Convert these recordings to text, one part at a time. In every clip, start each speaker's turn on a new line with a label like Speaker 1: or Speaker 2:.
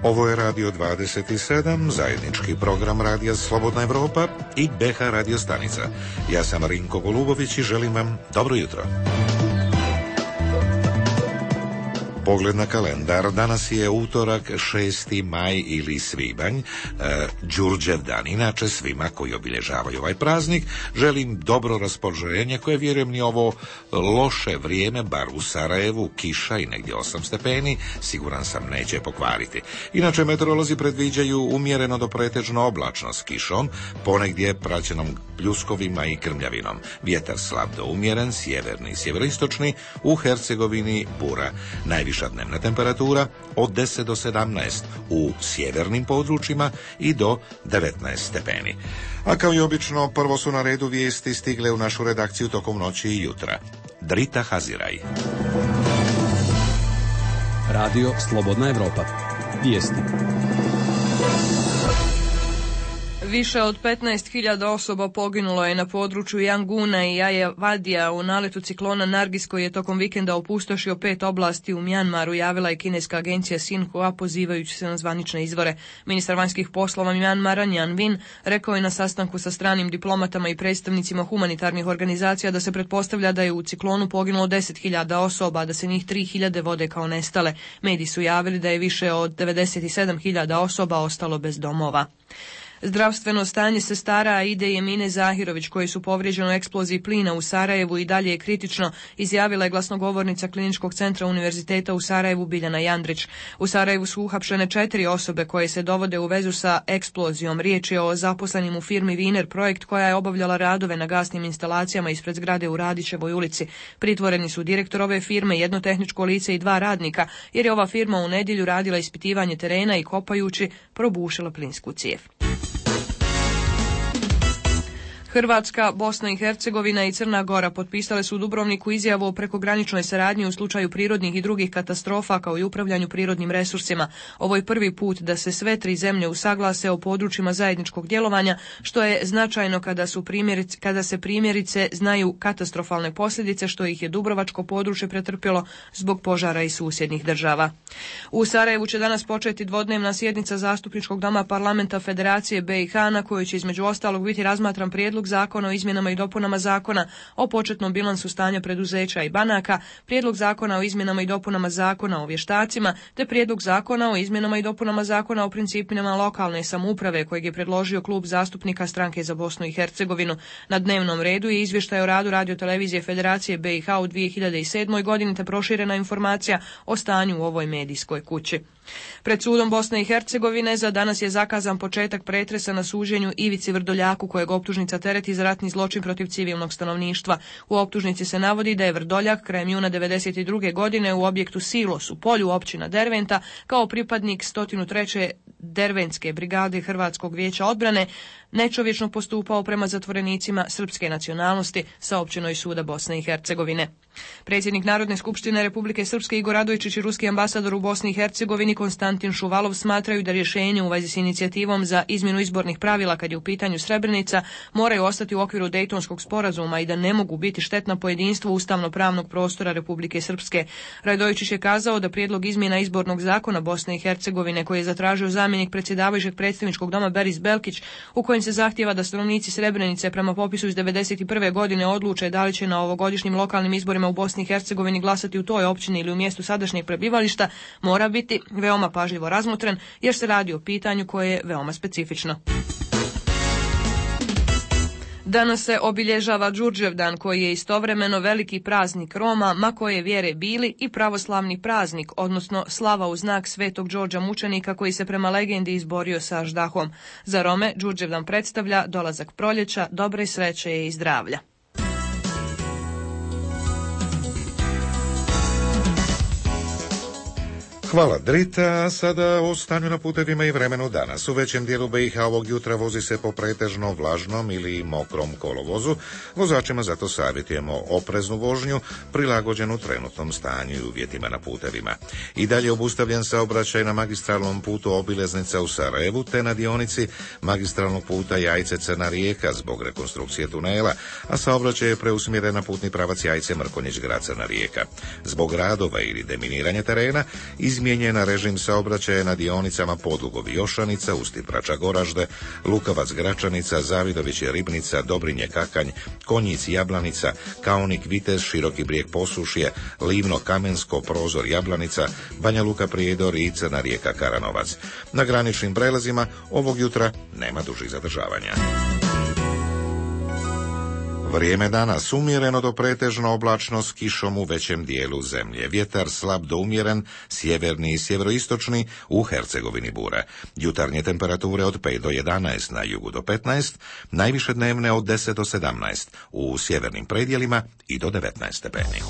Speaker 1: Ovo je Radio 27, zajednički program Radija Slobodna Evropa i BH Radio stanica. Ja sam Rinko Golubović i želim vam dobro jutro. Pogled na kalendar. Danas je utorak 6. maj ili svibanj, Đurđev dan. Inače, svima koji obilježavaju ovaj praznik želim dobro raspoloženje koje, vjerujem, ni ovo loše vrijeme, bar u Sarajevu, kiša i negdje 8 stepeni, siguran sam neće pokvariti. Inače, meteorolozi predviđaju umjereno do pretežno oblačno s kišom, ponegdje praćenom pljuskovima i krmljavinom. Vjetar slab do umjeren, sjeverni i sjeveroistočni, u Hercegovini bura. Najviša dnevna temperatura od 10 do 17 u sjevernim područjima i do 19 stepeni. A kao i obično, prvo su na redu vijesti stigle u našu redakciju tokom noći i jutra. Drita Haziraj.
Speaker 2: Radio Slobodna Evropa. Vijesti.
Speaker 3: Više od 15.000 osoba poginulo je na području Janguna i Ajavadija u naletu ciklona Nargis koji je tokom vikenda opustošio 5 oblasti u Mjanmaru, javila je kineska agencija Xinhua pozivajući se na zvanične izvore. Ministar vanjskih poslova Mjanmara Njan Vin rekao je na sastanku sa stranim diplomatama i predstavnicima humanitarnih organizacija da se pretpostavlja da je u ciklonu poginulo 10.000 osoba, a da se njih 3.000 vode kao nestale. Mediji su javili da je više od 97.000 osoba ostalo bez domova. Zdravstveno stanje sestara Aide i Emine Zahirović, koji su povrijeđeni u eksploziji plina u Sarajevu, i dalje je kritično, izjavila je glasnogovornica Kliničkog centra Univerziteta u Sarajevu Biljana Jandrić. U Sarajevu su uhapšene 4 osobe koje se dovode u vezu sa eksplozijom. Riječ je o zaposlenim u firmi Viner Projekt koja je obavljala radove na gasnim instalacijama ispred zgrade u Radićevoj ulici. Pritvoreni su direktor ove firme, jedno tehničko lice i 2 radnika, jer je ova firma u nedjelju radila ispitivanje terena i kopajući probušila plinsku cijev. Hrvatska, Bosna i Hercegovina i Crna Gora potpisale su u Dubrovniku izjavu o prekograničnoj saradnji u slučaju prirodnih i drugih katastrofa kao i upravljanju prirodnim resursima. Ovo je prvi put da se sve 3 zemlje usaglase o područjima zajedničkog djelovanja, što je značajno kada se primjerice znaju katastrofalne posljedice što ih je dubrovačko područje pretrpjelo zbog požara iz susjednih država. U Sarajevu će danas početi dvodnevna sjednica Zastupničkog doma Parlamenta Federacije BiH na kojoj će između ostalog biti razmatran prijedlog zakona o izmjenama i dopunama zakona o početnom bilansu stanja preduzeća i banaka, prijedlog zakona o izmjenama i dopunama zakona o vještacima, te prijedlog zakona o izmjenama i dopunama zakona o principima lokalne samouprave kojeg je predložio klub zastupnika Stranke za Bosnu i Hercegovinu. Na dnevnom redu je izvještaj o radu Radiotelevizije Federacije BiH u 2007. godini te proširena informacija o stanju u ovoj medijskoj kući. Pred sudom Bosne i Hercegovine za danas je zakazan početak pretresa na suđenju Ivici Vrdoljaku, kojeg optužnica tereti za ratni zločin protiv civilnog stanovništva. U optužnici se navodi da je Vrdoljak krajem juna 1992. godine u objektu Silos u Polju, općina Derventa, kao pripadnik 103. Derventske brigade Hrvatskog vijeća odbrane nečovječno postupao prema zatvorenicima srpske nacionalnosti, saopćeno iz suda Bosne i Hercegovine. Predsjednik Narodne skupštine Republike Srpske Igor Radojčić i ruski ambasador u Bosni i Hercegovini Konstantin Šuvalov smatraju da rješenje u vezi s inicijativom za izmjenu izbornih pravila kad je u pitanju Srebrenica moraju ostati u okviru Dejtonskog sporazuma i da ne mogu biti štetna po jedinstvu ustavno-pravnog prostora Republike Srpske. Radojčić je kazao da prijedlog izmjena izbornog zakona Bosne i Hercegovine koji je zatražio zamjenik predsjedavajućeg predstavničkog doma Beris Belkić, u kojem se zahtijeva da stanovnici Srebrenice prema popisu iz 1991. godine odluče da li će na ovogodišnjim lokalnim izborima u Bosni i Hercegovini glasati u toj općini ili u mjestu sadašnjeg prebivališta, mora biti veoma pažljivo razmotren jer se radi o pitanju koje je veoma specifično. Danas se obilježava Đurđev dan koji je istovremeno veliki praznik Roma, ma koje vjere bili, i pravoslavni praznik, odnosno slava u znak Svetog Đorđa mučenika koji se prema legendi izborio sa aždahom. Za Rome Đurđev dan predstavlja dolazak proljeća, dobre sreće i zdravlja.
Speaker 1: Hvala Drita, sada o stanju na putevima i vremenu danas. U većem dijelu BiH ovog jutra vozi se po pretežno vlažnom ili mokrom kolovozu. Vozačima zato savjetujemo opreznu vožnju, prilagođenu trenutnom stanju i uvjetima na putevima. I dalje obustavljen saobraćaj na magistralnom putu Obileznica u Sarajevu, te na dionici magistralnog puta Jajce-Crna Rijeka zbog rekonstrukcije tunela, a saobraćaj je preusmjeren na putni pravac Jajce-Mrkonjić grad Crna Rijeka. Zbog radova ili deminiranja terena izmijenjen izmijenjen režim saobraćaja na dionicama Podugovi-Jošanica, Ustiprača-Goražde, Lukovac-Gračanica, Zavidović-Ribnica, Dobrinje-Kakanj, Konjic-Jablanica, Kaonik-Vitez, Široki Brijeg-Posušje, Livno-Kamensko, Prozor-Jablanica, Banja Luka-Prijedor i Crna Rijeka-Karanovac. Na graničnim prelazima ovog jutra nema dužih zadržavanja. Vrijeme danas umjereno do pretežno oblačno s kišom u većem dijelu zemlje. Vjetar slab do umjeren, sjeverni i sjeveroistočni, u Hercegovini bure. Jutarnje temperature od 5 do 11, na jugu do 15, najviše dnevne od 10 do 17, u sjevernim predjelima i do 19 stepeni.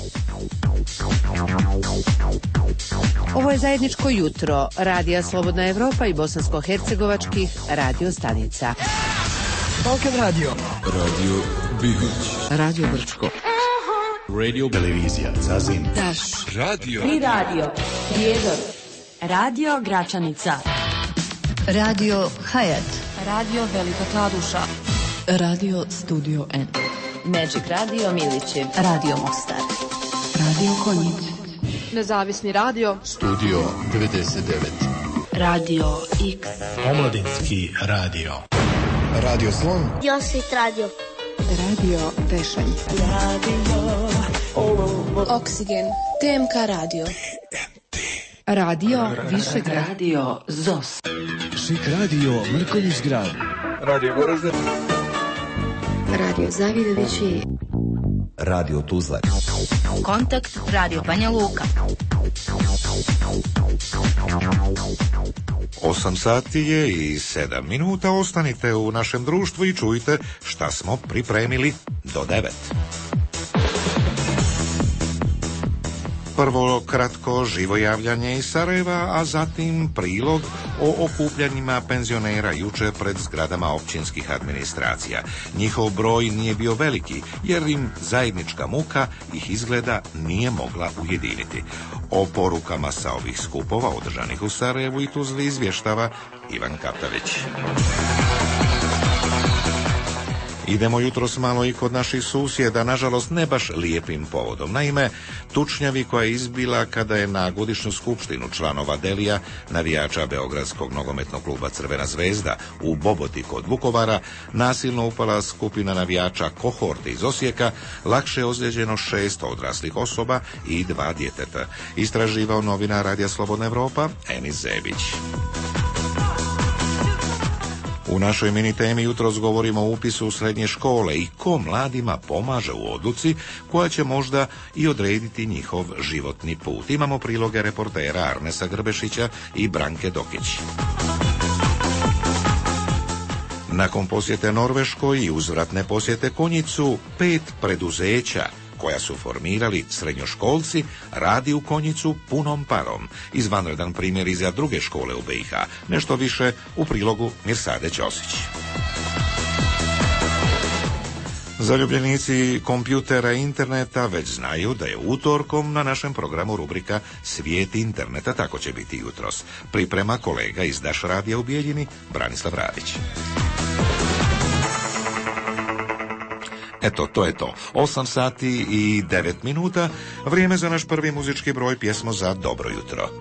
Speaker 4: Ovo je zajedničko jutro Radija Slobodna Evropa i bosansko-hercegovačkih radio stanica.
Speaker 5: Balkan radio.
Speaker 2: Radio Bihoć.
Speaker 4: Radio Brčko.
Speaker 2: Radio Televizija Zazin.
Speaker 4: Daš.
Speaker 2: Radio.
Speaker 6: Tri radio. Prijedor. Radio Gračanica.
Speaker 7: Radio Hayat.
Speaker 6: Radio Velika Kladuša.
Speaker 7: Radio Studio N.
Speaker 6: Magic Radio Milići.
Speaker 7: Radio Mostar. Radio Konjic.
Speaker 8: Nezavisni radio.
Speaker 2: Studio 99.
Speaker 7: Radio X.
Speaker 5: Omladinski radio.
Speaker 9: Radio Slon.
Speaker 10: Josit radio.
Speaker 7: Radio Pešalj.
Speaker 8: Oksigen. TMK radio.
Speaker 7: Radio Višegrad.
Speaker 4: Radio ZOS.
Speaker 5: Šik radio Mrkonjić grad.
Speaker 9: Radio Goražde.
Speaker 7: Radio Zavidovići.
Speaker 9: Radio Tuzla.
Speaker 6: Kontakt Radio Banja Luka.
Speaker 1: 8 sati je i 7 minuta. Ostanite u našem društvu i čujte šta smo pripremili do 9. Prvo kratko živo javljanje iz Sarajeva, a zatim prilog o okupljanjima penzionera juče pred zgradama općinskih administracija. Njihov broj nije bio veliki, jer im zajednička muka ih izgleda nije mogla ujediniti. O porukama sa ovih skupova održanih u Sarajevu i Tuzli izvještava Ivan Kaptavić. Idemo jutros malo i kod naših susjeda, nažalost ne baš lijepim povodom. Naime, tučnjavi koja je izbila kada je na godišnju skupštinu članova Delija, navijača Beogradskog nogometnog kluba Crvena zvezda, u Boboti kod Vukovara, nasilno upala skupina navijača Kohorte iz Osijeka, lakše je ozlijeđeno 6 odraslih osoba i 2 djeteta. Istraživao novinar Radija Slobodna Evropa, Enis Zebić. U našoj mini temi jutros govorimo o upisu u srednje škole i ko mladima pomaže u odluci koja će možda i odrediti njihov životni put. Imamo priloge reportera Arnesa Grbešića i Branke Dokić. Nakon posjete Norveškoj i uzvratne posjete Konjicu, 5 preduzeća koja su formirali srednjoškolci radi u Konjicu punom parom. Izvanredan primjer i za druge škole u BiH. Nešto više u prilogu Mirsade Ćosić. Zaljubljenici kompjutera i interneta već znaju da je utorkom na našem programu rubrika Svijet interneta, tako će biti jutros. Priprema kolega iz Daš radija u Bijeljini, Branislav Radić. Eto, to je to. 8 sati i 9 minuta. Vrijeme za naš prvi muzički broj, pjesmo za dobro jutro.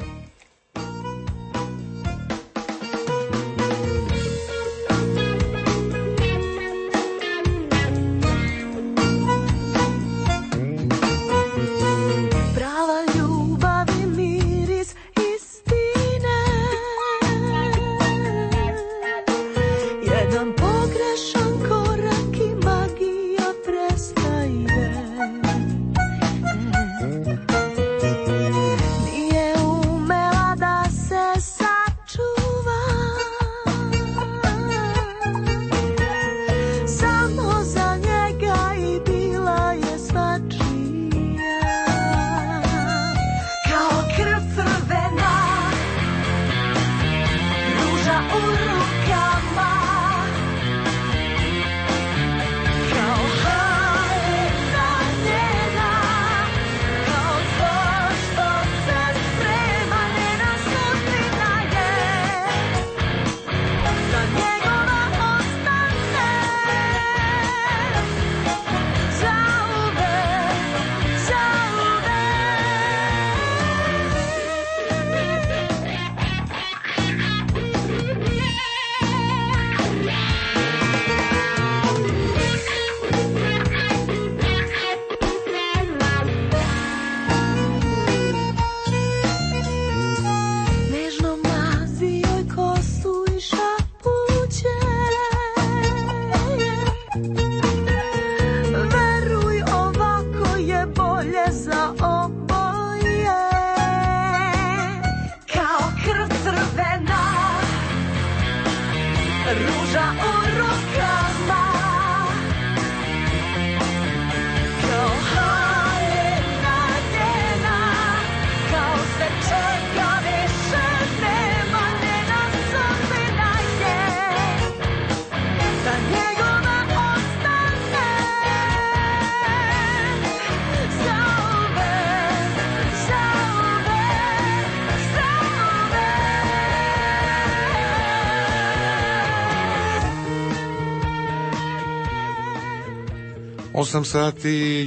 Speaker 10: Nije u ruža u rukama, kao haljena njena, kao sve čega više nema, njena sudbina je da njegova ostane zauvek, zauvek, zauvek.
Speaker 1: 8 sati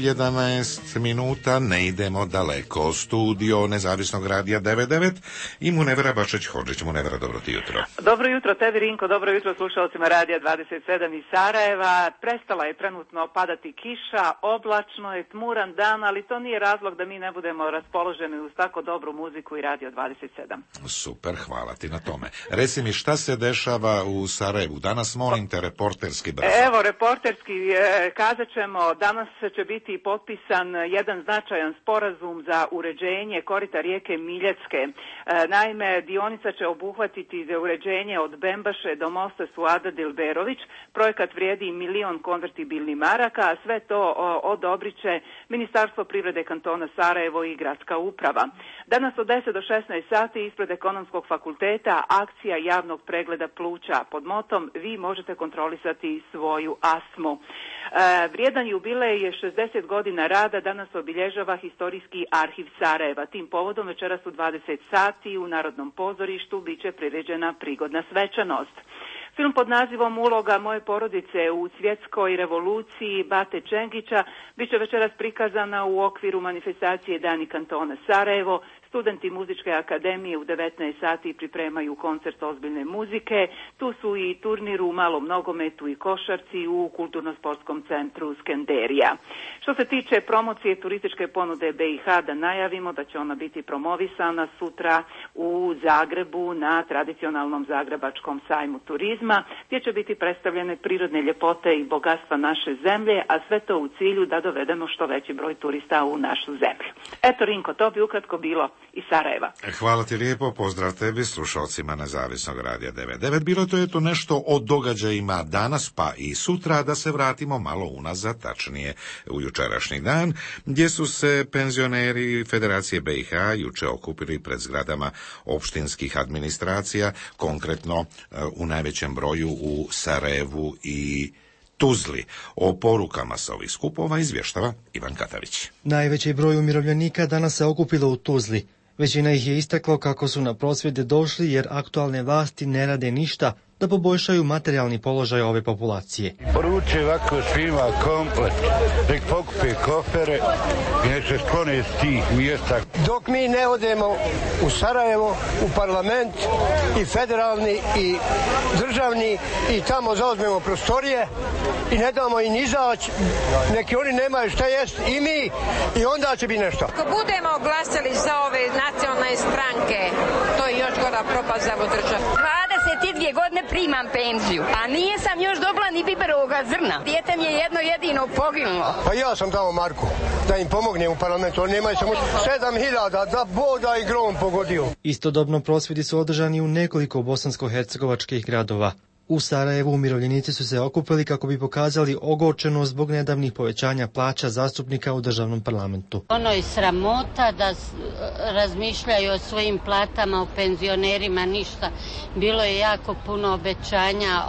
Speaker 1: 11 minuta, ne idemo daleko. Studio Nezavisnog radija 99 i Munevera Bašić-Hodžić. Munevera, dobro ti jutro.
Speaker 11: Dobro jutro tebi, Rinko, dobro jutro slušalcima radija 27 iz Sarajeva. Prestala je trenutno padati kiša, oblačno je, tmuran dan, ali to nije razlog da mi ne budemo raspoloženi uz tako dobru muziku i radio 27.
Speaker 1: Super, hvala ti na tome. Reci mi, šta se dešava u Sarajevu? Danas molim te reporterski brzo.
Speaker 11: Evo, reporterski kazat ćemo, danas će biti potpisan jedan značajan sporazum za uređenje korita rijeke Miljecke. Naime, dionica će obuhvatiti za uređenje od Bembaše do mosta Suada Dilberović. Projekat vrijedi 1.000.000 konvertibilnih maraka, a sve to odobrit će Ministarstvo privrede kantona Sarajevo i gradska uprava. Danas od 10 do 16 sati ispred Ekonomskog fakulteta akcija javnog pregleda pluća pod motom Vi možete kontrolisati svoju astmu. Vrijedan jubilej je 60 godina rada, danas obilježava Historijski arhiv Sarajeva. Tim povodom večeras u 20 sati u Narodnom pozorištu bit će priređena prigodna svečanost. Film pod nazivom Uloga moje porodice u svjetskoj revoluciji Bate Čengića bit će večeras prikazana u okviru manifestacije Dani kantona Sarajevo. Studenti Muzičke akademije u 19 sati pripremaju koncert ozbiljne muzike. Tu su i turnir u malom nogometu i košarci u Kulturno-sportskom centru Skenderija. Što se tiče promocije turističke ponude BiH, da najavimo da će ona biti promovisana sutra u Zagrebu na tradicionalnom Zagrebačkom sajmu turizma, gdje će biti predstavljene prirodne ljepote i bogatstva naše zemlje, a sve to u cilju da dovedemo što veći broj turista u našu zemlju. Eto, Rinko, to bi ukratko bilo iz Sarajeva.
Speaker 1: Hvala ti lijepo, pozdrav tebi, slušalcima Nezavisnog radija 99. Bilo to je to nešto o događajima danas pa i sutra, da se vratimo malo unazad, tačnije u jučerašnji dan, gdje su se penzioneri Federacije BiH juče okupili pred zgradama opštinskih administracija, konkretno u najvećem broju u Sarajevu i Tuzli. O porukama sa ovih skupova izvještava Ivan Katavić.
Speaker 12: Najveći broj umirovljenika danas se okupilo u Tuzli. Većina ih je istaklo kako su na prosvjede došli jer aktualne vlasti ne rade ništa da poboljšaju materijalni položaj ove populacije.
Speaker 13: Poruče ovako svima komplet, nek pokupe kofere i nek se sklone s tih mjesta.
Speaker 14: Dok mi ne odemo u Sarajevo, u parlament i federalni i državni i tamo zauzmemo prostorije i ne damo im izaći, neki oni nemaju šta jest i mi i onda će biti nešto.
Speaker 15: Ako budemo glasali za ove nacionalne stranke, to je još gora propast za državu.
Speaker 16: 22 godine primam penziju, a nije sam još dobila ni biberovoga zrna. Dijete mi je jedno jedino poginulo.
Speaker 14: Pa ja sam dao Marku da im pomognem u parlamentu, oni nemaju samo 7.000 da boda i grom pogodio.
Speaker 12: Istodobno prosvjedi su održani u nekoliko bosansko-hercegovačkih gradova. U Sarajevu umirovljenici su se okupili kako bi pokazali ogorčenost zbog nedavnih povećanja plaća zastupnika u državnom parlamentu.
Speaker 17: Ono je sramota da razmišljaju o svojim platama, o penzionerima, ništa. Bilo je jako puno obećanja,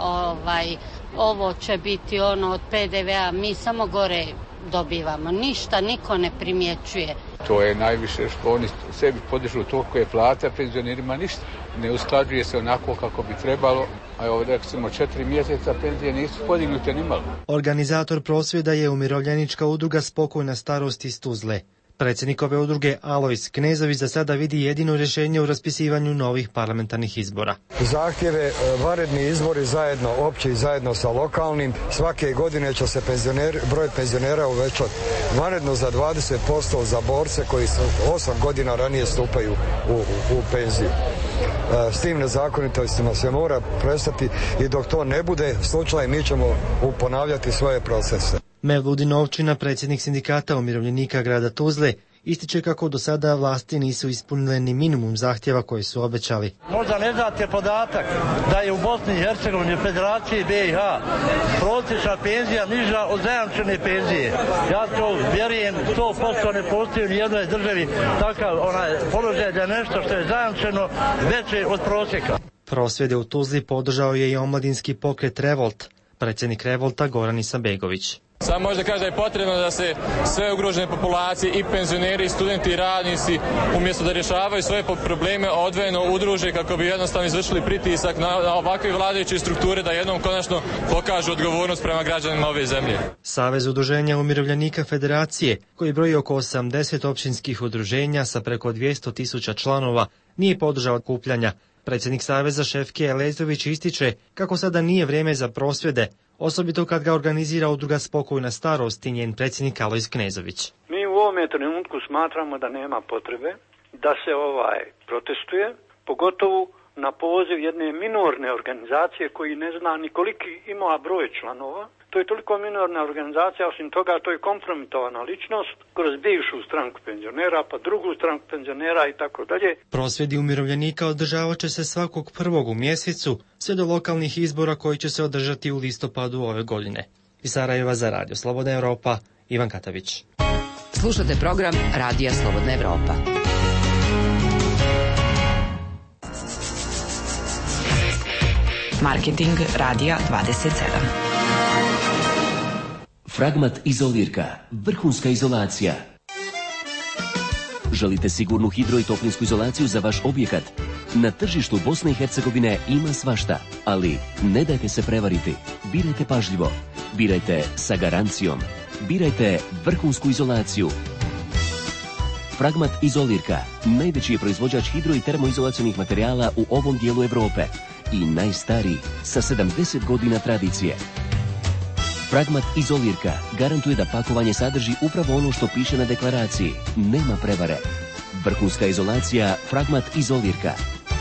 Speaker 17: ovo će biti ono od PDV-a, mi samo gore dobivamo. Ništa, niko ne primjećuje.
Speaker 18: To je najviše što oni sebi podižu toliko je plata, penzionerima ništa. Ne usklađuje se onako kako bi trebalo, a evo recimo 4 mjeseca penzije nisu podignute ni malo.
Speaker 12: Organizator prosvjeda je umirovljenička udruga Spokojna starost iz Tuzle. Predsjednik ove udruge Alojz Knezović za sada vidi jedino rješenje u raspisivanju novih parlamentarnih izbora.
Speaker 19: Zahtjeve vanredni izbori zajedno opći i zajedno sa lokalnim. Svake godine će se broj penzionera uvećati vanredno za 20% za borce koji 8 godina ranije stupaju u penziju. S tim nezakonitostima se mora prestati i dok to ne bude slučaj mi ćemo ponavljati svoje procese.
Speaker 12: Mevludin Ovčina, predsjednik sindikata umirovljenika grada Tuzle, ističe kako do sada vlasti nisu ispunile ni minimum zahtjeva koje su obećali.
Speaker 20: Možda ne znate podatak da je u Bosni i Hercegovini, Federaciji BiH, prosječna penzija niža od zajamčene penzije. Ja to vjerujem 100% ne postoji u nijednoj državi takav položaj da je nešto što je zajamčeno veće od prosjeka.
Speaker 12: Prosvjede u Tuzli podržao je i omladinski pokret Revolt, predsjednik Revolta Goran Isambegović.
Speaker 21: Samo možda kaže da je potrebno da se sve ugrožene populacije, i penzioneri, i studenti, i radnici, umjesto da rješavaju svoje probleme, odvojeno udruže kako bi jednostavno izvršili pritisak na ovakve vladajuće strukture da jednom konačno pokažu odgovornost prema građanima ove zemlje.
Speaker 12: Savez udruženja umirovljenika Federacije, koji broji oko 80 općinskih udruženja sa preko 200.000 članova, nije podržao okupljanja. Predsjednik Saveza Šefke Elezović ističe kako sada nije vrijeme za prosvjede, osobito kad ga organizira udruga Spokojna starost i njen predsjednik Alojz Knezović.
Speaker 22: Mi u ovome trenutku smatramo da nema potrebe da se protestuje, pogotovo na poziv jedne minorne organizacije koji ne zna ni koliki ima broj članova. To je toliko minorna organizacija, osim toga to je kompromitovana ličnost kroz bivšu stranku penzionera, pa drugu stranku penzionera i tako dalje.
Speaker 12: Prosvjedi umirovljenika održavat će se svakog 1. u mjesecu, sve do lokalnih izbora koji će se održati u listopadu ove godine. Iz Sarajeva za Radio Slobodna Evropa, Ivan Katavić.
Speaker 4: Slušate program Radija Slobodna Evropa.
Speaker 6: Marketing Radija 27.
Speaker 23: Fragmat izolirka, vrhunska izolacija. Želite sigurnu hidro i toplinsku izolaciju za vaš objekat? Na tržištu Bosne i Hercegovine ima svašta, ali ne dajte se prevariti. Birajte pažljivo. Birajte sa garancijom. Birajte vrhunsku izolaciju. Fragmat izolirka, najveći je proizvođač hidro i termoizolacionih materijala u ovom dijelu Evrope i najstariji sa 70 godina tradicije. Fragmat izolirka garantuje da pakovanje sadrži upravo ono što piše na deklaraciji. Nema prevare. Vrhunska izolacija Fragmat izolirka.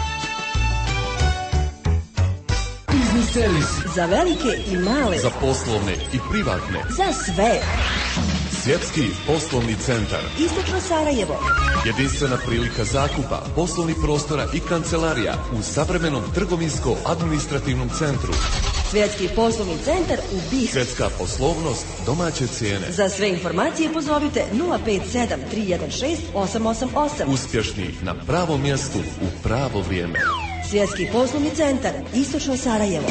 Speaker 5: Biznis servis.
Speaker 24: Za velike i male.
Speaker 2: Za poslovne i privatne.
Speaker 24: Za sve.
Speaker 2: Svjetski poslovni centar.
Speaker 24: Istočno Sarajevo.
Speaker 2: Jedinstvena prilika zakupa, poslovnih prostora i kancelarija u savremenom trgovinsko-administrativnom centru.
Speaker 24: Svjetski poslovni centar u BiH.
Speaker 2: Svjetska poslovnost, domaće cijene.
Speaker 24: Za sve informacije pozovite 057 316 888.
Speaker 2: Uspješni na pravom mjestu u pravo vrijeme.
Speaker 24: Svjetski poslovni centar, Istočno Sarajevo.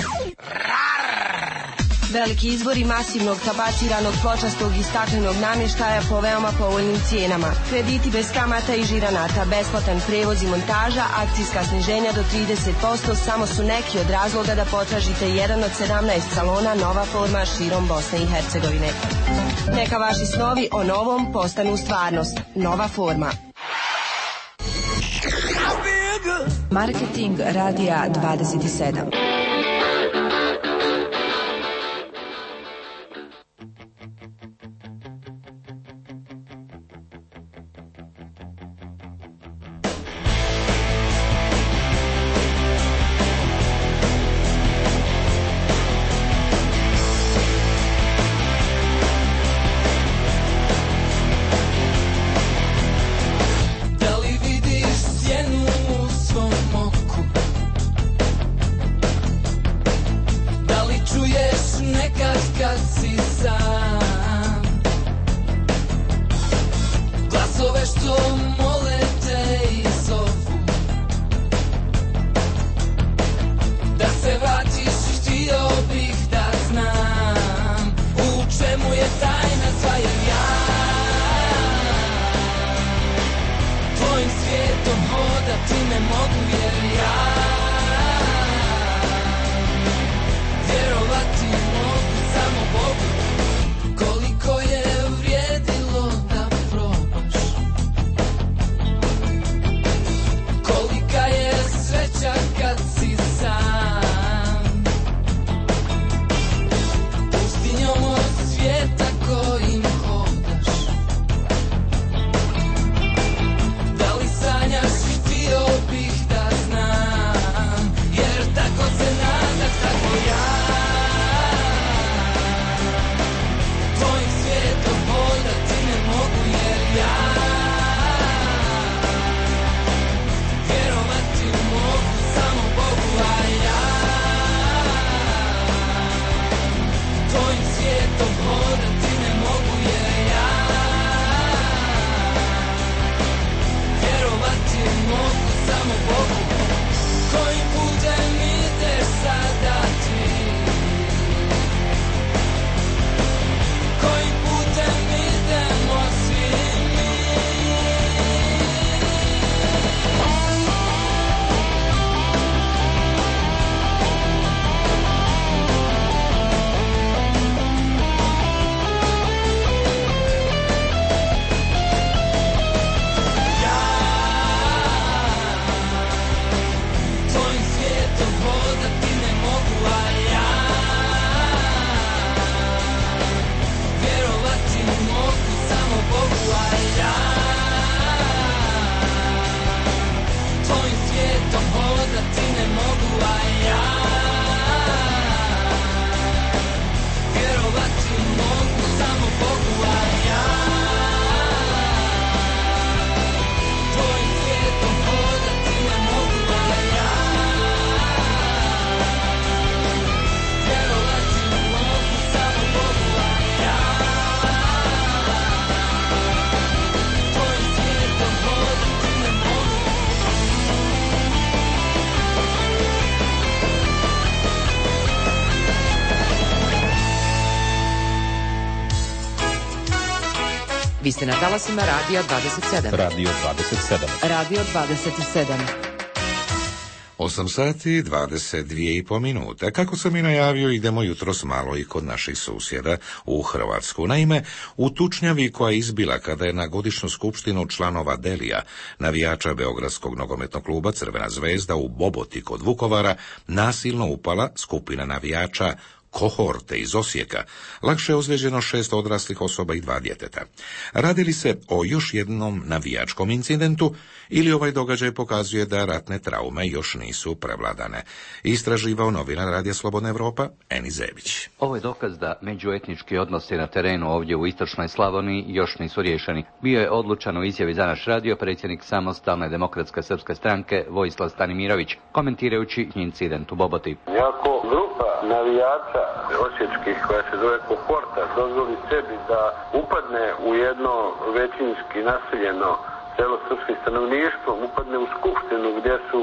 Speaker 24: Veliki izvori masivnog tabaciranog pločastog i staklenog namještaja po veoma povoljnim cijenama. Krediti bez kamata i žiranata, besplatan prevoz i montaža, akcijska sniženja do 30% samo su neki od razloga da potražite jedan od 17 salona Nova forma širom Bosne i Hercegovine. Neka vaši snovi o novom postanu stvarnost. Nova forma.
Speaker 6: Marketing Radija 27.
Speaker 10: Htio bih da
Speaker 4: Vi ste na talasima Radija 27.
Speaker 2: Radio 27.
Speaker 4: Radio 27.
Speaker 1: 8 sati 22,5 minute. Kako sam i najavio, idemo jutros malo i kod naših susjeda u Hrvatsku. Naime, u tučnjavi koja je izbila kada je na godišnju skupštinu članova Delija, navijača Beogradskog nogometnog kluba Crvena zvezda u Boboti kod Vukovara, nasilno upala skupina navijača Kohorte iz Osijeka, lakše je ozlijeđeno 6 odraslih osoba i 2 djeteta. Radi li se o još jednom navijačkom incidentu ili ovaj događaj pokazuje da ratne traume još nisu prevladane? Istraživao novinar Radija Slobodna Evropa, Eni Zebić.
Speaker 3: Ovo je dokaz da međuetnički odnosi na terenu ovdje u istočnoj Slavoniji još nisu riješeni. Bio je odlučan u izjavi za naš radio predsjednik Samostalne demokratske srpske stranke Vojislav Stanimirović, komentirajući incident u Boboti.
Speaker 7: Jako grupa navijača osječkih koja se zove Kohorta dozvoli sebi da upadne u jedno većinski naseljeno selo srpskim stanovništvom, upadne u skupštinu gdje su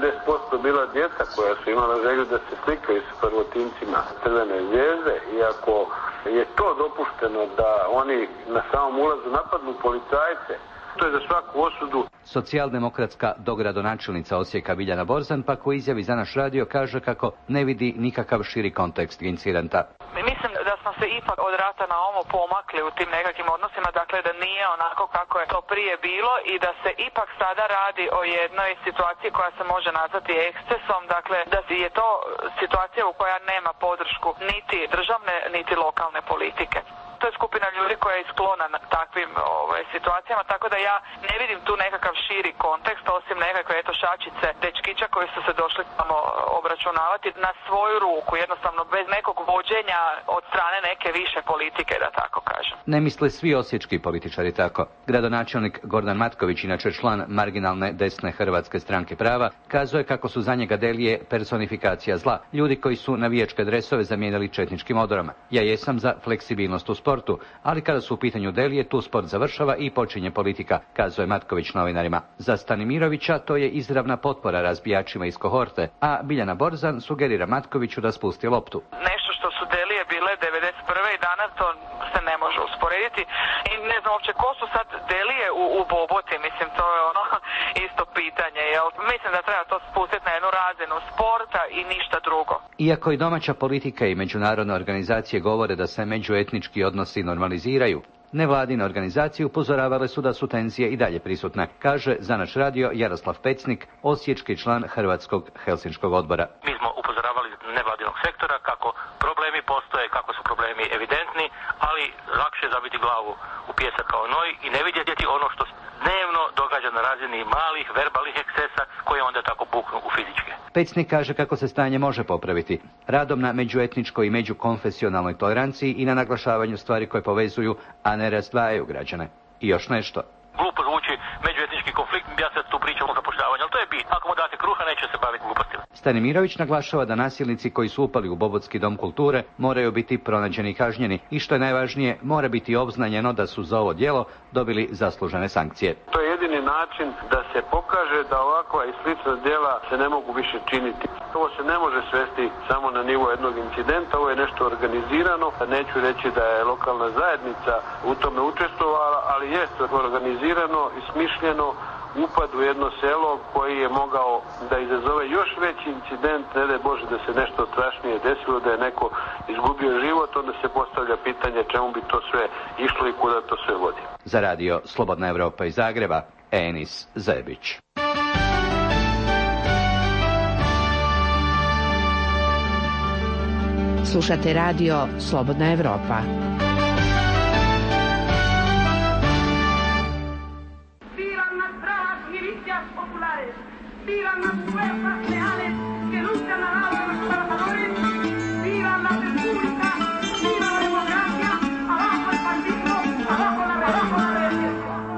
Speaker 7: 70% bila djeca koja su imala želju da se slikaju s prvotimcima Crvene zvezde, iako je to dopušteno da oni na samom ulazu napadnu policajce. To je za svaku osudu.
Speaker 3: Socijaldemokratska dogradonačelnica Osijeka Biljana Borzan pak u izjavi za naš radio kaže kako ne vidi nikakav širi kontekst incidenta.
Speaker 8: Mislim da smo se ipak od rata na ovo pomakli u tim nekakvim odnosima, dakle da nije onako kako je to prije bilo i da se ipak sada radi o jednoj situaciji koja se može nazvati ekscesom, dakle da je to situacija u koja nema podršku niti državne niti lokalne politike. To je skupina ljudi koja je sklona takvim situacijama, tako da ja ne vidim tu nekakav širi kontekst, osim nekakve šačice dečkića koji su se došli tamo obračunavati na svoju ruku, jednostavno bez nekog vođenja od strane neke više politike, da tako kažem.
Speaker 3: Ne misle svi osječki političari tako. Gradonačelnik Gordan Matković, inače član marginalne desne Hrvatske stranke prava, kazuje kako su za njega Delije personifikacija zla, ljudi koji su navijačke dresove zamijenili četničkim odorama. Ja jesam za fleksibilnost u sportu, ali kada su u pitanju Delije, tu sport završava i počinje politika, kazuje Matković novinarima. Za Stanimirovića to je izravna potpora razbijačima iz Kohorte, a Biljana Borzan sugerira Matkoviću da spusti loptu.
Speaker 8: Nešto što su Delije bile 91. i danas to se ne može usporediti i ne znam uopće ko su sad Delije u Boboti, mislim to je ono isto pitanje, jel? Mislim da treba to spustiti na jednu razinu sporta i ništa drugo.
Speaker 3: Iako i domaća politika i međunarodne organizacije govore da se međuetnički odnosi normaliziraju, nevladine organizacije upozoravale su da su tenzije i dalje prisutne, kaže za naš radio Jaroslav Pecnik, osječki član Hrvatskog helsinškog odbora.
Speaker 9: Mi smo upozoravali nevladinog sektora kako problemi postoje, kako su problemi evidentni, ali lakše je zabiti glavu u pijesak kao noj i ne vidjeti ono što dnevno događa na razini malih verbalnih ekscesa koje onda tako buknu u fizičke.
Speaker 3: Pecnik kaže kako se stanje može popraviti radom na međuetničkoj i međukonfesionalnoj toleranciji i na naglašavanju stvari koje povezuju, a ne razdvajaju građane. I još nešto.
Speaker 9: Glupo zvuči međuetnički konflikt, ja sad tu pričam o zapošljavanju, ali to je bit. Ako mu date kruha, neće se baviti glupostima.
Speaker 3: Stanimirović naglašava da nasilnici koji su upali u Bobotski dom kulture moraju biti pronađeni i kažnjeni i što je najvažnije, mora biti obznanjeno da su za ovo djelo dobili zaslužene sankcije.
Speaker 7: To je jedini način da se pokaže da ovakva i slična djela se ne mogu više činiti. Ovo se ne može svesti samo na nivo jednog incidenta, ovo je nešto organizirano. Neću reći da je lokalna zajednica u tome učestvovala, ali jeste organizirano i smišljeno upad u jedno selo koji je mogao da izazove još veći incident, ne daj Bože da se nešto strašnije desilo, da je neko izgubio život, onda se postavlja pitanje čemu bi to sve išlo i kuda to sve vodi.
Speaker 3: Za radio Slobodna Evropa iz Zagreba, Enis Zebić.
Speaker 4: Slušate radio Slobodna Evropa.
Speaker 10: ¡Vivan las fuerzas leales que luchan al lado de los trabajadores! ¡Viva la república! ¡Viva la democracia! ¡Abajo el fascismo! ¡Abajo la represión!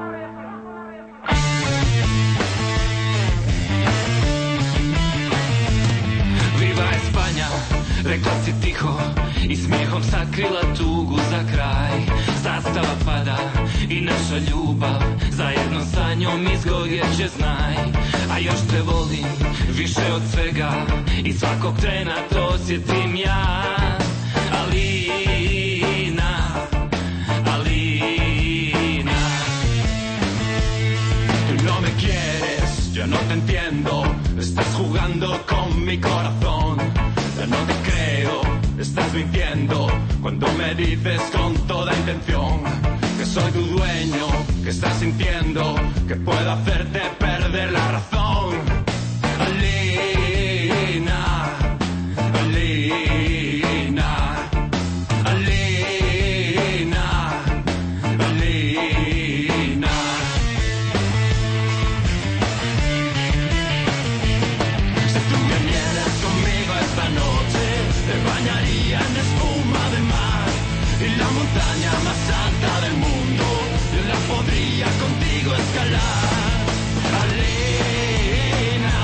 Speaker 5: Viva Espanja, rekla si tiho i smijehom sakrila tugu za kraj. Zastava pada i naša ljubav zajedno sa njom izgorjet će, znaj. A još te volim više od svega i svakog trena to osjetim ja. Alina, Alina. mi corazón. No te creo, estás mintiendo cuando me dices con toda intención que soy tu dueño, que estás sintiendo que puedo hacerte perder la razón. Alina, Alina, Alina, Alina. Si tú vinieras conmigo esta noche, te bañaría en espuma de mar y la montaña más alta del mundo yo la podría contigo escalar. Alina,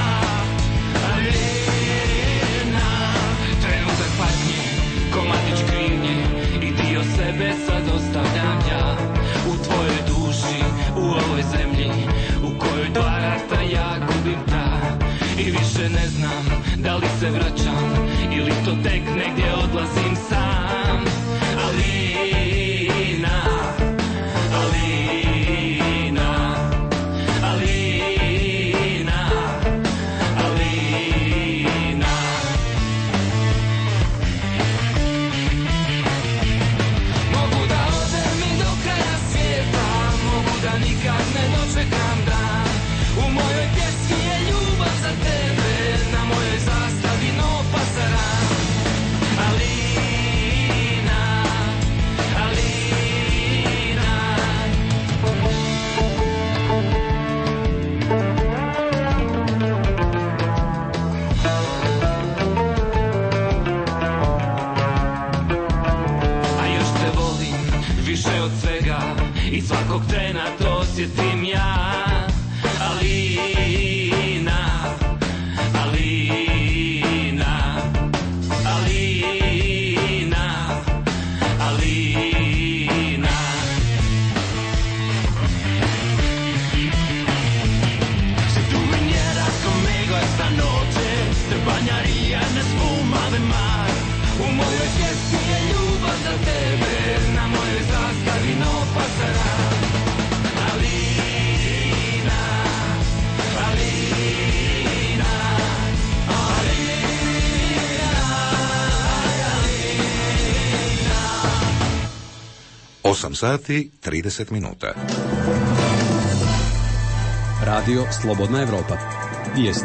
Speaker 5: Alina, trenutak patnje, komadić krivnje i dio sebe sad ostavljanja u tvojoj duši, u ovoj zemlji u kojoj dva rata ja gubim trag i više ne znam da li se vraćam ili to tek negdje odlazim sam. Alina, Alina, Alina, Alina. Mogu da odem i do kraja svijeta, mogu da nikad ne dočekam dan. U mojoj pjesmi je ljubav za tebe, na mojoj zastavi no pasaran. Alina, Alina. A još te volim više od svega i svakog trena to osjetim ja. Alina, Alina, Alina, Alina. Si tú vinieras conmigo esta noche, te bañaría en espuma de mar. U mojoj pjesmi je ljubav za tebe, na mojoj zastavi no pasará. Alina, Alina, Alina.
Speaker 1: 8 sati 30 minuta.
Speaker 11: Radio Slobodna Evropa. Vijesti.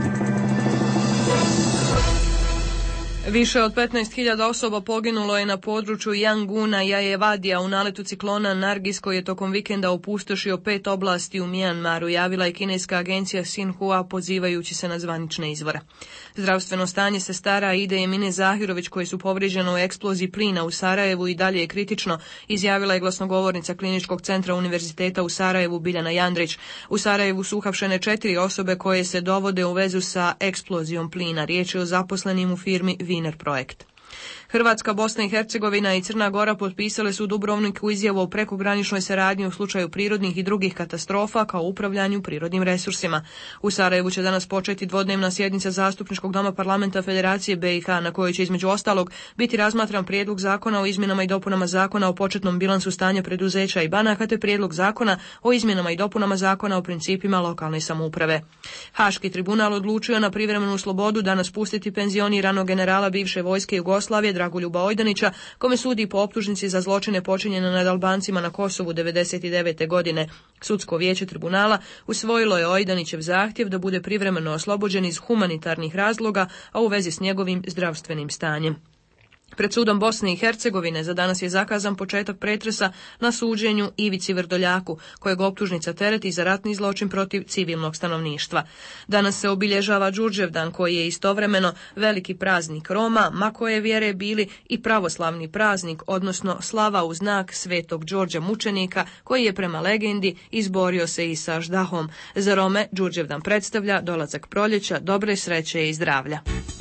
Speaker 13: Više od 15.000 osoba poginulo je na području Yanguna Jajevadija u naletu ciklona Nargis koji je tokom vikenda opustošio 5 oblasti u Mijanmaru, javila je kineska agencija Xinhua pozivajući se na zvanične izvore. Zdravstveno stanje sestara Aide i Emine Zahirović koje su povrijeđene u eksploziji plina u Sarajevu i dalje je kritično, izjavila je glasnogovornica Kliničkog centra Univerziteta u Sarajevu Biljana Jandrić. U Sarajevu su uhapšene 4 osobe koje se dovode u vezu sa eksplozijom plina. Riječ je o zaposlenim u firmi Wiener Projekt. Hrvatska, Bosna i Hercegovina i Crna Gora potpisale su u Dubrovniku izjavu o prekograničnoj saradnji u slučaju prirodnih i drugih katastrofa kao upravljanju prirodnim resursima. U Sarajevu će danas početi dvodnevna sjednica Zastupničkog doma parlamenta Federacije BiH na kojoj će između ostalog biti razmatran prijedlog zakona o izmjenama i dopunama zakona o početnom bilansu stanja preduzeća i banaka te prijedlog zakona o izmjenama i dopunama zakona o principima lokalne samouprave. Haški tribunal odlučio na privremenu slobodu danas pustiti penzioniranog generala bivše vojske Jugoslavije Dragoljuba Ojdanića, kome sudi po optužnici za zločine počinjene nad Albancima na Kosovu 1999. godine. Sudsko vijeće tribunala usvojilo je Ojdanićev zahtjev da bude privremeno oslobođen iz humanitarnih razloga, a u vezi s njegovim zdravstvenim stanjem. Pred sudom Bosne i Hercegovine za danas je zakazan početak pretresa na suđenju Ivici Vrdoljaku, kojeg optužnica tereti za ratni zločin protiv civilnog stanovništva. Danas se obilježava Đurđevdan, koji je istovremeno veliki praznik Roma, ma koje vjere bili i pravoslavni praznik, odnosno slava u znak svetog Đorđa mučenika, koji je prema legendi izborio se i sa ždahom. Za Rome Đurđevdan predstavlja dolazak proljeća, dobre sreće i zdravlja.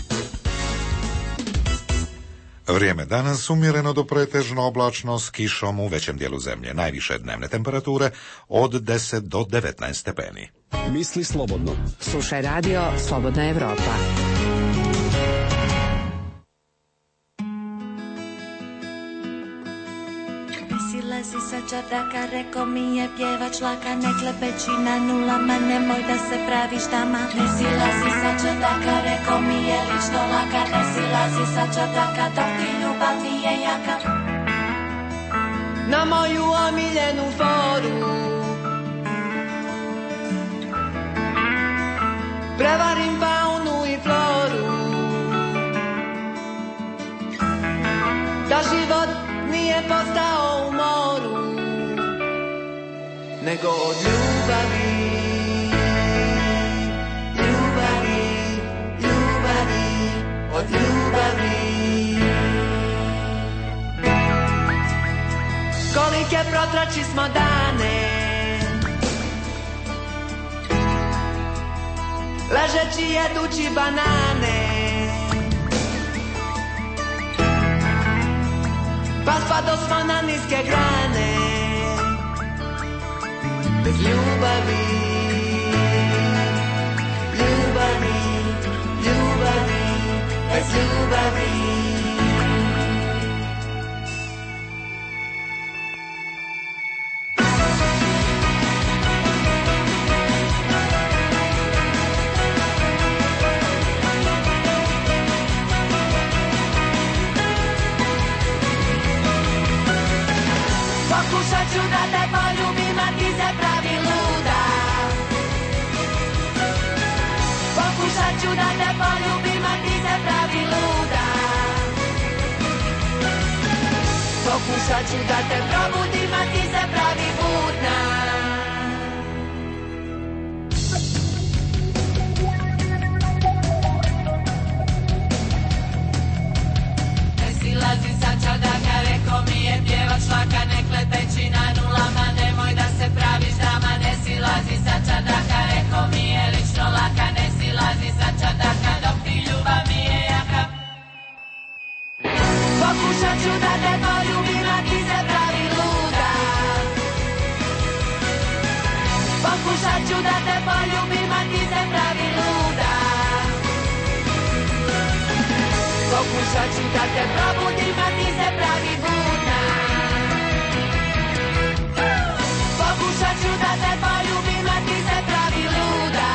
Speaker 1: Vrijeme danas umjereno do pretežno oblačno s kišom u većem dijelu zemlje. Najviše dnevne temperature od 10 do 19 stepeni.
Speaker 11: Misli slobodno.
Speaker 4: Slušaj radio Slobodna Evropa.
Speaker 14: silazi sa čardaka, reko mi je pjevač laka, ne klepeći na nulama, nemoj da se praviš dama. Ne silazi sa čardaka, reko mi je lično laka, ne silazi sa čardaka, dok ti ljubav nije jaka.
Speaker 15: Na moju omiljenu foru prevarim faunu i floru, da život nije postao u moru, nego od ljubavi, ljubavi, ljubavi, od ljubavi. Kolike protrači smo dane, ležeći jedući banane, pa spado smo na niske grane, bez ljubavi, ljubavi, ljubavi, bez ljubavi. Pokušat ću da te poljubim, a ti se pravi luda. Pokušat ću da te poljubim, a ti se pravi luda. Pokušat ću da te probudim, a ti se pravi budna. Ne silazi sa čardaka, reko mi je pjevač laka, ne klepeći na nulama, nemoj da se praviš dama. Ne silazi sa čardaka, reko mi je lično laka, ne silazi sa čardaka, dok ti ljubav mi je jaka. Pokušat ću da te poljubim, a ti se pravi luda. Pokušat ću da te poljubim, a ti se pravi luda. Pokušat ću da te probudim, a ti se pravi budna. Pokušat ću da te poljubim, a ti se pravi luda.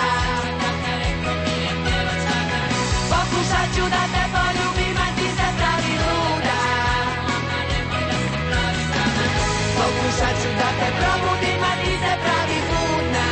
Speaker 15: Pokušat ću da te poljubim, a ti se pravi luda. Pokušat ću da te probudim, a ti se pravi budna.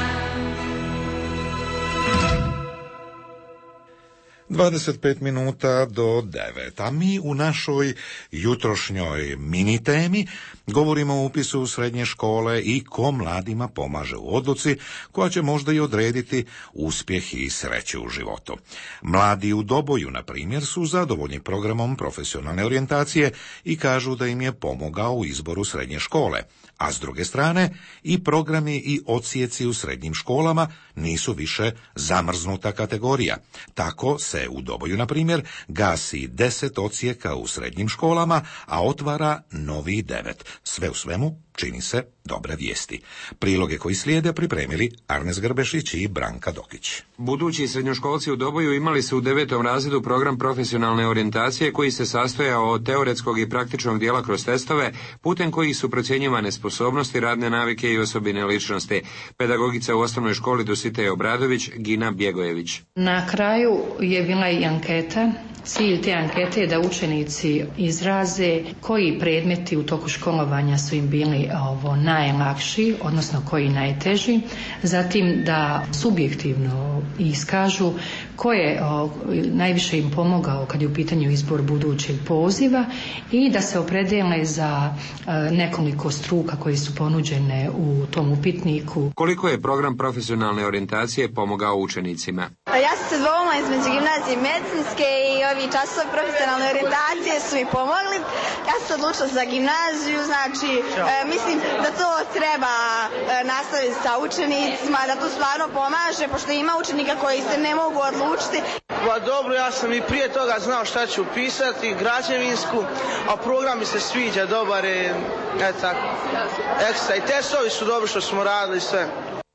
Speaker 1: 25 minuta do 9, a mi u našoj jutrošnjoj mini temi govorimo o upisu u srednje škole i ko mladima pomaže u odluci koja će možda i odrediti uspjeh i sreću u životu. Mladi u Doboju, na primjer, su zadovoljni programom profesionalne orijentacije i kažu da im je pomogao u izboru srednje škole, a s druge strane i programi i odsjeci u srednjim školama nisu više zamrznuta kategorija. Tako se u Doboju, na primjer, gasi 10 odsjeka u srednjim školama, a otvara novi 9. Sve u svemu čini se dobre vijesti. Priloge koji slijede pripremili Arnes Grbešić i Branka Dokić.
Speaker 16: Budući srednjoškolci u Doboju imali su u 9. razredu program profesionalne orijentacije koji se sastojao od teoretskog i praktičnog dijela kroz testove, putem kojih su procjenjivane sposobnosti, radne navike i osobine ličnosti. Pedagogica u osnovnoj školi Dositej Obradović, Gina Bjegojević.
Speaker 17: Na kraju je bila i anketa. Cilj te ankete je da učenici izraze koji predmeti u toku školovanja su im bili najlakši, odnosno koji najteži. Zatim da subjektivno iskažu ko je najviše im pomogao kad je u pitanju izbor budućeg poziva i da se opredele za nekoliko struka koje su ponuđene u tom upitniku.
Speaker 16: Koliko je program profesionalne orijentacije pomogao učenicima?
Speaker 25: Ja sam se dvoumila između gimnazije medicinske i ovi časovi profesionalne orijentacije su mi pomogli. Ja sam se odlučila za gimnaziju, znači mislim da to treba nastaviti sa učenicima, da to stvarno pomaže, pošto ima učenika koji se ne mogu odlučiti.
Speaker 26: Pa dobro, ja sam i prije toga znao šta ću upisati, građevinsku, a program mi se sviđa, dobar je, tako. Ekstra, i testovi su dobri što smo radili sve.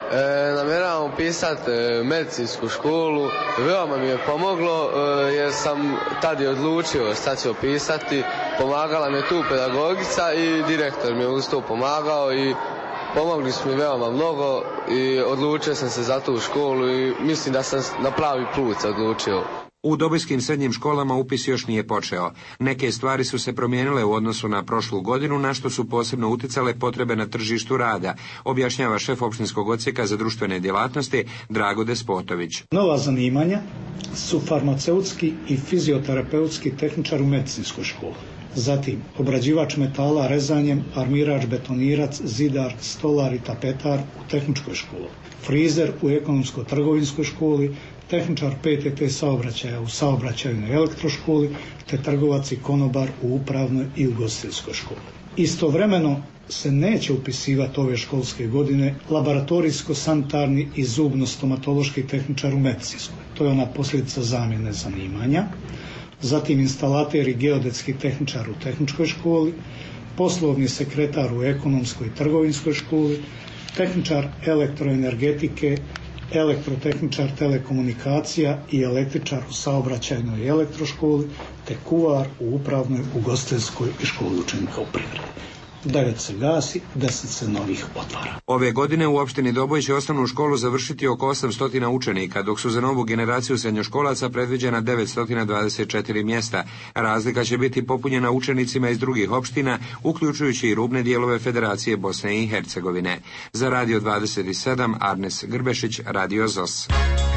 Speaker 12: Namjeravam upisati medicinsku školu. Veoma mi je pomoglo jer sam tad i odlučio šta ću upisati. Pomagala mi je tu pedagogica i direktor mi je uz to pomagao i pomogli su mi veoma mnogo i odlučio sam se za tu školu i mislim da sam na pravi put se odlučio.
Speaker 16: U dobojskim srednjim školama upis još nije počeo. Neke stvari su se promijenile u odnosu na prošlu godinu, na što su posebno uticale potrebe na tržištu rada, objašnjava šef opštinskog odsjeka za društvene djelatnosti Drago Despotović.
Speaker 18: Nova zanimanja su farmaceutski i fizioterapeutski tehničar u medicinskoj školi. Zatim, obrađivač metala rezanjem, armirač, betonirac, zidar, stolar i tapetar u tehničkoj školi. Frizer u ekonomsko-trgovinskoj školi, tehničar PTT saobraćaja u saobraćajnoj elektroškoli, te trgovac i konobar u upravnoj i ugostiteljskoj školi. Istovremeno se neće upisivati ove školske godine laboratorijsko-sanitarni i zubno-stomatološki tehničar u medicinskoj. To je ona posljedica zamjene zanimanja. Zatim instalater i geodetski tehničar u tehničkoj školi, poslovni sekretar u ekonomskoj i trgovinskoj školi, tehničar elektroenergetike, elektrotehničar telekomunikacija i električar u saobraćajnoj i elektroškoli, te kuvar u upravnoj, ugostiteljskoj i školi učenika u privredi. 9 se gasi, 10 se novih otvara.
Speaker 16: Ove godine u opštini Doboj će osnovnu školu završiti oko 800 učenika, dok su za novu generaciju srednjoškolaca predviđena 924 mjesta. Razlika će biti popunjena učenicima iz drugih opština, uključujući i rubne dijelove Federacije Bosne i Hercegovine. Za Radio 27, Arnes Grbešić, Radio ZOS.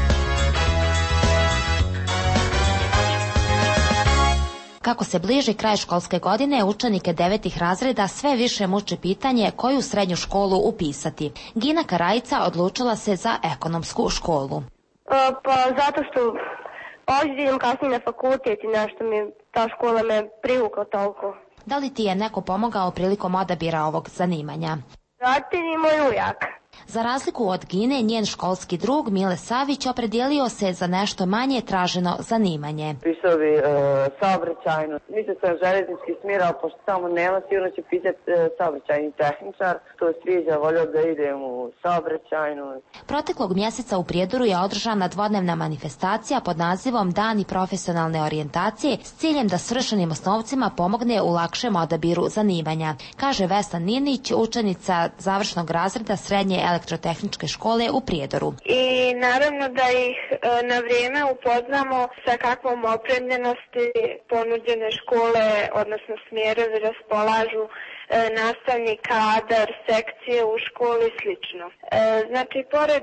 Speaker 19: Kako se bliži kraj školske godine, učenike 9. razreda sve više muči pitanje koju srednju školu upisati. Gina Karajica odlučila se za ekonomsku školu.
Speaker 20: Pa zato što ovdje idem kasnije na fakultet i nešto mi ta škola me privukla toliko.
Speaker 19: Da li ti je neko pomogao prilikom odabira ovog zanimanja?
Speaker 20: Roditelji i moj ujak.
Speaker 19: Za razliku od Gine, njen školski drug Mile Savić opredijelio se za nešto manje traženo zanimanje.
Speaker 21: Pisao bi saobraćajno. Mislim sam željeznički smjer, ali pošto tamo nema, sigurno će pisati saobraćajni tehničar. To sviđa, volio da idem u saobraćajnu.
Speaker 19: Proteklog mjeseca u Prijedoru je održana dvodnevna manifestacija pod nazivom Dani profesionalne orijentacije s ciljem da svršenim osnovcima pomogne u lakšem odabiru zanimanja, kaže Vesna Ninić, učenica završnog razreda srednje elektrotehničke škole u Prijedoru.
Speaker 20: I naravno da ih na vrijeme upoznamo sa kakvom opremljenosti ponuđene škole, odnosno smjerovi raspolažu, nastavni kadar, sekcije u školi i slično. Znači, pored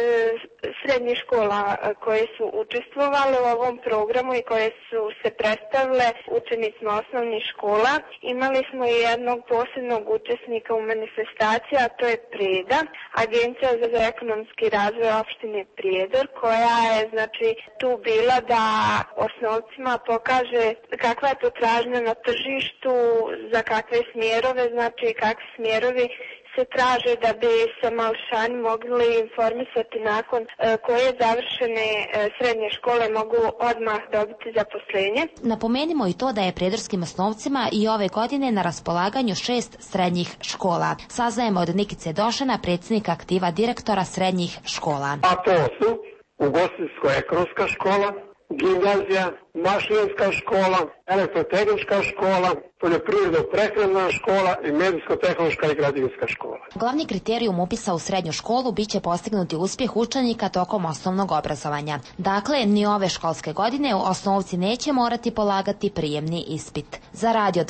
Speaker 20: srednjih škola koje su učestvovale u ovom programu i koje su se predstavile učenicima osnovnih škola, imali smo i jednog posebnog učesnika u manifestaciji, a to je Preda, Agencija za ekonomski razvoj opštine Prijedor, koja je znači tu bila da osnovcima pokaže kakva je to tražnja na tržištu, za kakve smjerove, znači kakvi smjerovi se traže da bi se malšani mogli informisati nakon koje završene srednje škole mogu odmah dobiti zaposlenje.
Speaker 19: Napomenimo i to da je prijedorskim osnovcima i ove godine na raspolaganju 6 srednjih škola. Saznajemo od Nikice Došana, predsjednika aktiva direktora srednjih škola.
Speaker 22: A to su ugostiteljsko-ekonomska škola, gimnazija, mašinska škola, elektrotehnička škola, poljoprivredno-prehrambena škola i medicinsko-tehnološka i građevinska škola.
Speaker 19: Glavni kriterijum upisa u srednju školu biće postignuti uspjeh učenika tokom osnovnog obrazovanja. Dakle, ni ove školske godine osnovci neće morati polagati prijemni ispit. Za Radio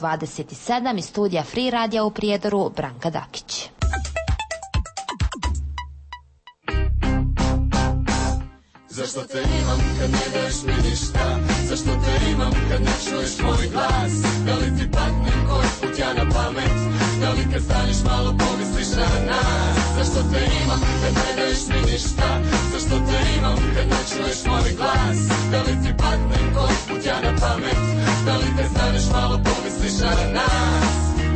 Speaker 19: 27 iz studija Free radija u Prijedoru, Branka Dakić.
Speaker 27: Zašto te imam kad ne daješ mi ništa? Zašto te imam kad ne čuješ moj glas? Da li ti padne koji put ja na pamet? Da li kad staneš malo pomisliš na nas? Zašto te imam kad ne daješ mi ništa? Zašto te imam kad ne čuješ moj glas? Da li ti padne koji put ja na pamet? Da li kad staneš malo pomisliš na nas?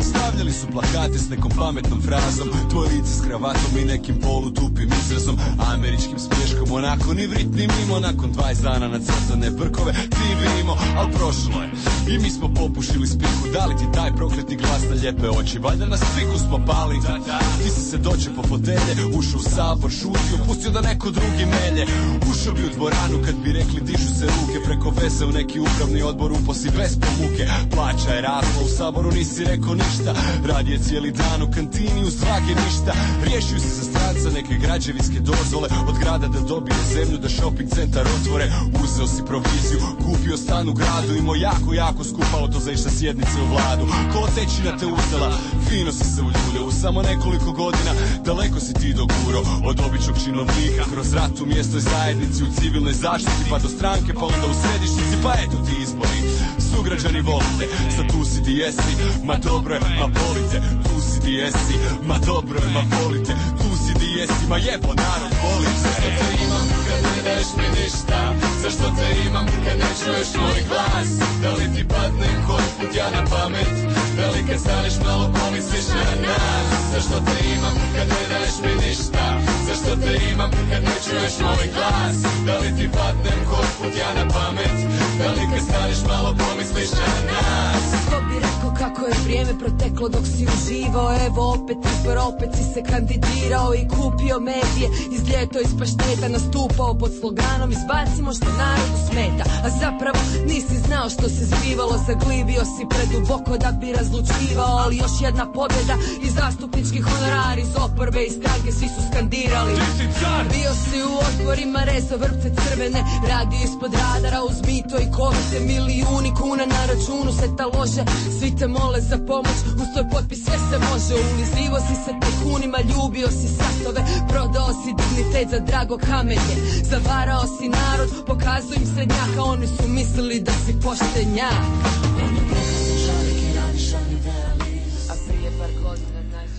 Speaker 2: Radili su plakate s nekom pametnom frazom, tvoje lice s kravatom i nekim polutupim izrazom, američkim smješkom, onako ni vrit ni mimo. Nakon 20 dana na crtane brkove civimo, al prošlo je i mi smo popušili spiku. Dali ti taj prokleti glas na lijepe oči, valjda na spiku smo pali. Ti si se doće po fotelje, ušao u sabor, šutio, pustio da neko drugi melje. Ušao bi u dvoranu kad bi rekli dižu se ruke, preko veze u neki upravni odbor uposi bez pomuke. Plaća je rasla, u saboru nisi rekao ništa, rad je cijeli dan u kantini uz drage ništa. Riješio si za stranca neke građevinske dozvole, od grada da dobije zemlju, da shopping centar otvore. Uzeo si proviziju, kupio stan u gradu, imao jako skup auto za išta sjednice u vladu. Ko tečina te uzela, fino si se uljuljio, u samo nekoliko godina daleko si ti doguro. Od običnog činovnika kroz rat u mjesnoj zajednici, u civilnoj zaštiti pa do stranke, pa onda u središnjici, pa eto ti izbori. Sugrađani volite, sad tu si di jesi, ma dobro je, ma volite. Tu si di jesi, ma dobro je, ma volite. Tu si di jesi, ma jebo narod volite.
Speaker 27: Zašto te imam kad ne daješ mi ništa, zašto te imam kad ne čuješ moj glas? Da li ti padnem koji put ja na pamet, da li kad staneš malo pomisliš na nas? Zašto te imam kad ne daješ mi ništa, zašto te imam kad ne čuješ moj glas? Da li ti padnem koji put ja na pamet, da li kad staneš malo pomisliš na nas?
Speaker 6: Ko bi rekao kako je vrijeme proteklo dok si uživao, evo opet izbor, opet si se kandidirao i kupio medije, iz ljeto iz pašteta nastupao pod sloganom izbacimo što narodu smeta, a zapravo nisi znao što se zbivalo, zaglibio si preduboko da bi razlučivao, ali još jedna pobjeda i zastupnički honorar iz oporbe i stranke svi su skandirali. Bio si u odborima, rezo vrpce crvene, radio ispod radara uz mito i kovite, milijuni kuna na računu se talože, svi te mole za pomoć, uz tvoj potpis sve se može, ulizivo si se tajkunima, ljubio si satove, prodao si dignitet za drago kamenje, zavarao si narod, pokazuj im srednjaka, oni su mislili da si poštenjak. Oni pokazuju žalik i radiš oni veli, a prije par godina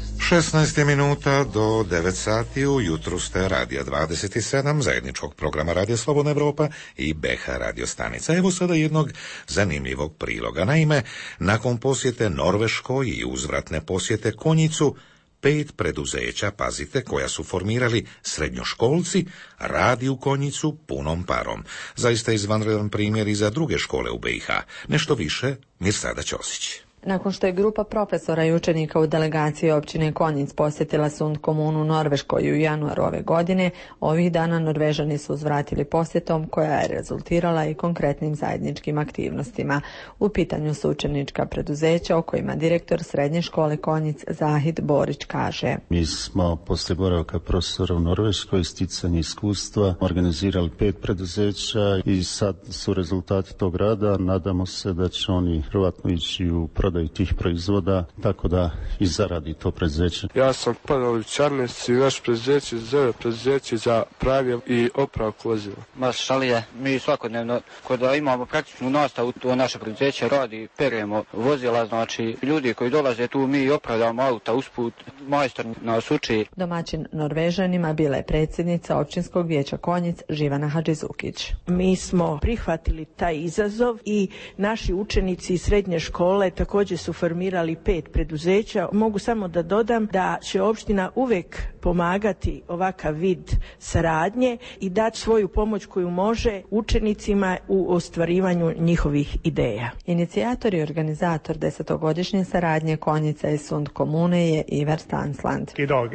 Speaker 1: 16 minuta do 9 sati ujutru ste Radija 27, zajedničkog programa Radija Slobodna Evropa i BH radio stanica. Evo sada jednog zanimljivog priloga. Naime, nakon posjete Norveškoj i uzvratne posjete Konjicu, 5 preduzeća, pazite, koja su formirali srednjoškolci, radi u Konjicu punom parom. Zaista izvanredan primjer i za druge škole u BiH. Nešto više, Mirsada Ćosić.
Speaker 7: Nakon što je grupa profesora i učenika u delegaciji općine Konjic posjetila Sund komunu u Norveškoj u januaru ove godine, ovih dana Norvežani su uzvratili posjetom koja je rezultirala i konkretnim zajedničkim aktivnostima. U pitanju su učenička preduzeća o kojima direktor srednje škole Konjic Zahid Borić kaže.
Speaker 8: Mi smo poslije boravka profesora u Norveškoj, sticanje iskustva, organizirali 5 preduzeća i sad su rezultati tog rada. Nadamo se da će oni vjerojatno ići u prodaju tih proizvoda, tako da i zaradi to preduzeće.
Speaker 9: Ja sam Pavlović Čarnes i naš preduzeće zove preduzeće za pravlje i opravku vozila.
Speaker 23: Mas šalije, mi svakodnevno kada imamo praktičnu nastavu, to naše preduzeće radi, perujemo vozila, znači ljudi koji dolaze tu mi opravljamo auta usput, majstor nas uči.
Speaker 7: Domaćin Norvežanima bila je predsjednica općinskog vijeća Konjic Živana Hadžizukić.
Speaker 24: Mi smo prihvatili taj izazov i naši učenici iz srednje škole također su formirali 5 preduzeća. Mogu samo da dodam da će opština uvek pomagati ovakav vid saradnje i dati svoju pomoć koju može učenicima u ostvarivanju njihovih ideja.
Speaker 7: Inicijator i organizator 10-godišnje saradnje Konjica i Sund komune je Ivar Stansland.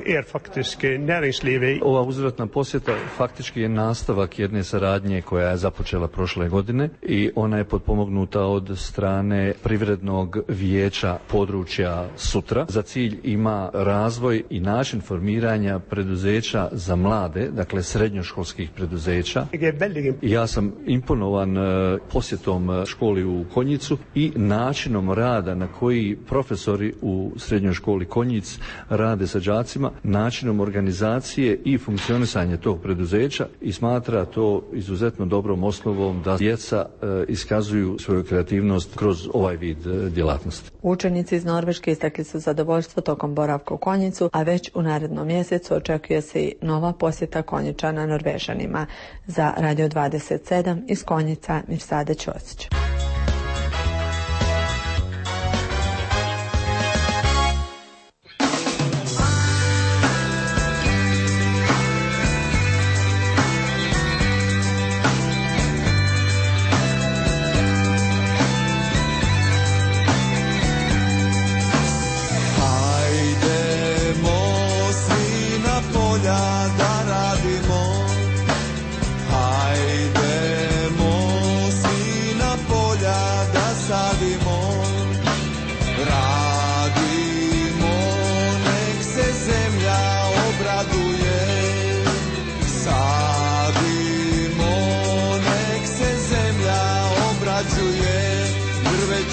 Speaker 28: Ova uzvratna posjeta faktički je nastavak jedne saradnje koja je započela prošle godine i ona je potpomognuta od strane privrednog vijeća područja Sutra. Za cilj ima razvoj i način formiranja preduzeća za mlade, dakle srednjoškolskih preduzeća. Ja sam imponovan posjetom školi u Konjicu i načinom rada na koji profesori u srednjoj školi Konjic rade sa đacima, načinom organizacije i funkcionisanja tog preduzeća i smatra to izuzetno dobrom osnovom da djeca iskazuju svoju kreativnost kroz ovaj vid djelatnosti.
Speaker 7: Učenici iz Norveške istakli su zadovoljstvo tokom boravka u Konjicu, a već u narednom mjesecu očekuje se i nova posjeta Konjičana Norvežanima. Za Radio 27 iz Konjica Mirsada Ćosić.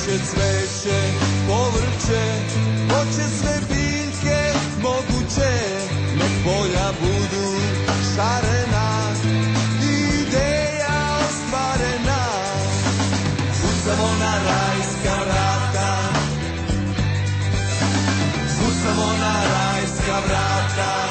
Speaker 2: drveće, cveće, povrće, hoće sve biljke moguće, nek polja budu šarena, ideja ostvarena. Kucamo na rajska vrata, kucamo na rajska vrata.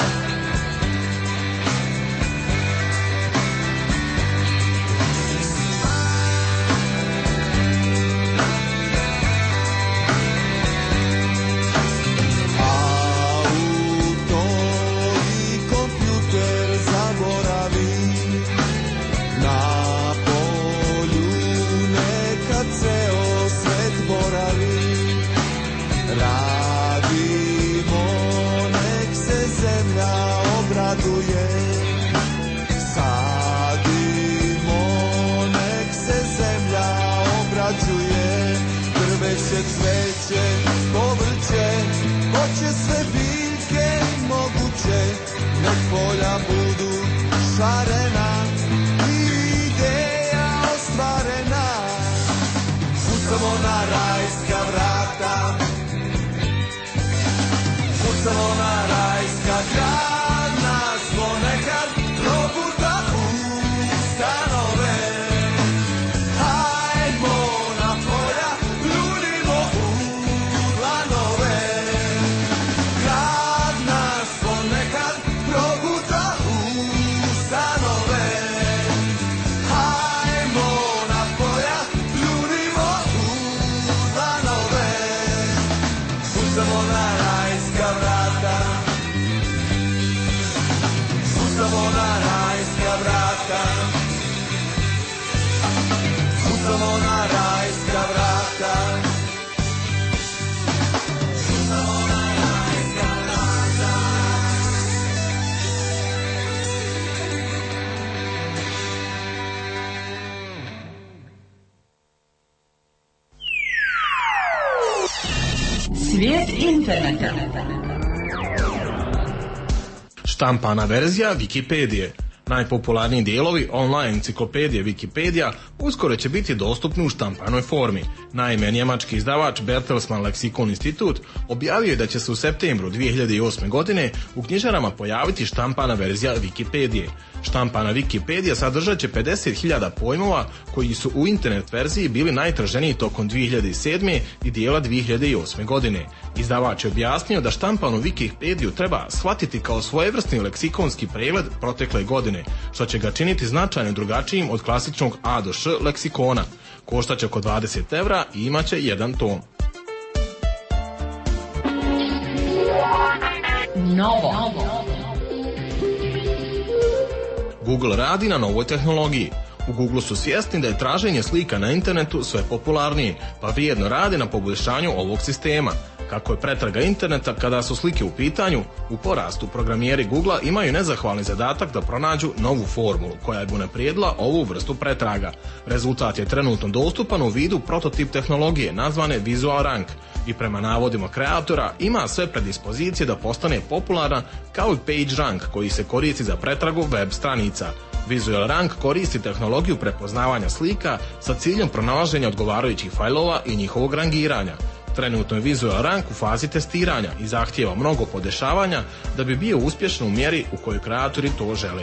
Speaker 2: Cveće, povrće, hoće sve biljke moguće, nek polja budu šarena, ideja ostvarena. Kucamo na rajska vrata, kucamo na rajska gradna, smo nekad probuta u stanove.
Speaker 3: Svijet interneta. Štampana verzija Wikipedije. Najpopularniji dijelovi online enciklopedije Wikipedia uskoro će biti dostupni u štampanoj formi. Naime, njemački izdavač Bertelsmann Lexikon Institut objavio je da će se u septembru 2008. godine u knjižarama pojaviti štampana verzija Wikipedije. Štampana Wikipedia sadržat će 50.000 pojmova koji su u internet verziji bili najtraženiji tokom 2007. i dijela 2008. godine. Izdavač je objasnio da štampanu Wikipediju treba shvatiti kao svojevrsni leksikonski pregled protekle godine, što će ga činiti značajno drugačijim od klasičnog A do Š leksikona. Koštaće oko 20 € i imaće jedan tom. Novo. Google radi na novoj tehnologiji. U Google su svjesni da je traženje slika na internetu sve popularnije, pa vrijedno rade na poboljšanju ovog sistema. Kako je pretraga interneta kada su slike u pitanju u porastu, programijeri Googlea imaju nezahvalni zadatak da pronađu novu formulu koja bi unaprijedila ovu vrstu pretraga. Rezultat je trenutno dostupan u vidu prototip tehnologije nazvane VisualRank i prema navodima kreatora ima sve predispozicije da postane popularan kao i PageRank koji se koristi za pretragu web stranica. VisualRank koristi tehnologiju prepoznavanja slika sa ciljem pronalaženja odgovarajućih fajlova i njihovog rangiranja. Trenutno je VisualRank u fazi testiranja i zahtijeva mnogo podešavanja da bi bio uspješan u mjeri u kojoj kreatori to žele.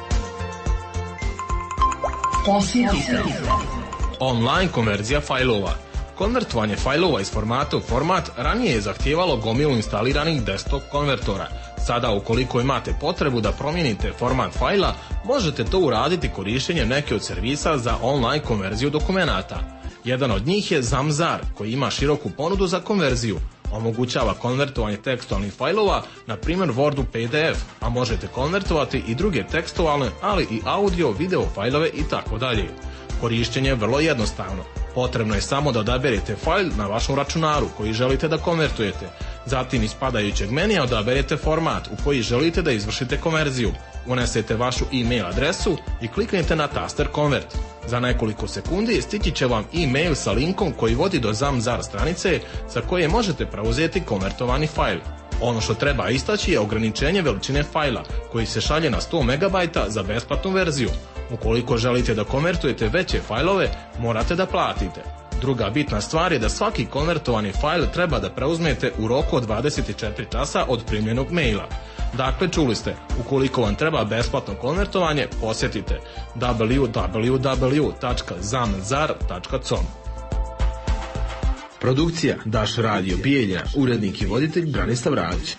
Speaker 3: Online konverzija fajlova. Konvertovanje fajlova iz formata u format ranije je zahtijevalo gomilu instaliranih desktop konvertora. Sada, ukoliko imate potrebu da promijenite format fajla, možete to uraditi korištenjem neke od servisa za online konverziju dokumenata. Jedan od njih je Zamzar, koji ima široku ponudu za konverziju. Omogućava konvertovanje tekstualnih fajlova, na primjer Word u PDF, a možete konvertovati i druge tekstualne, ali i audio, video fajlove itd. Korištenje je vrlo jednostavno. Potrebno je samo da odaberete fajl na vašem računaru koji želite da konvertujete. Zatim iz padajućeg menija odaberete format u koji želite da izvršite konverziju. Unesete vašu e-mail adresu i kliknete na taster Convert. Za nekoliko sekundi stići će vam e-mail sa linkom koji vodi do Zamzar stranice sa koje možete preuzeti konvertovani fajl. Ono što treba istaći je ograničenje veličine fajla koji se šalje na 100 MB za besplatnu verziju. Ukoliko želite da konvertujete veće fajlove, morate da platite. Druga bitna stvar je da svaki konvertovani fajl treba da preuzmete u roku od 24 časa od primljenog maila. Dakle, čuli ste, ukoliko vam treba besplatno konvertovanje, posjetite www.zamzar.com.
Speaker 4: Produkcija Daš Radio Bijelja, urednik i voditelj Branislav Radić.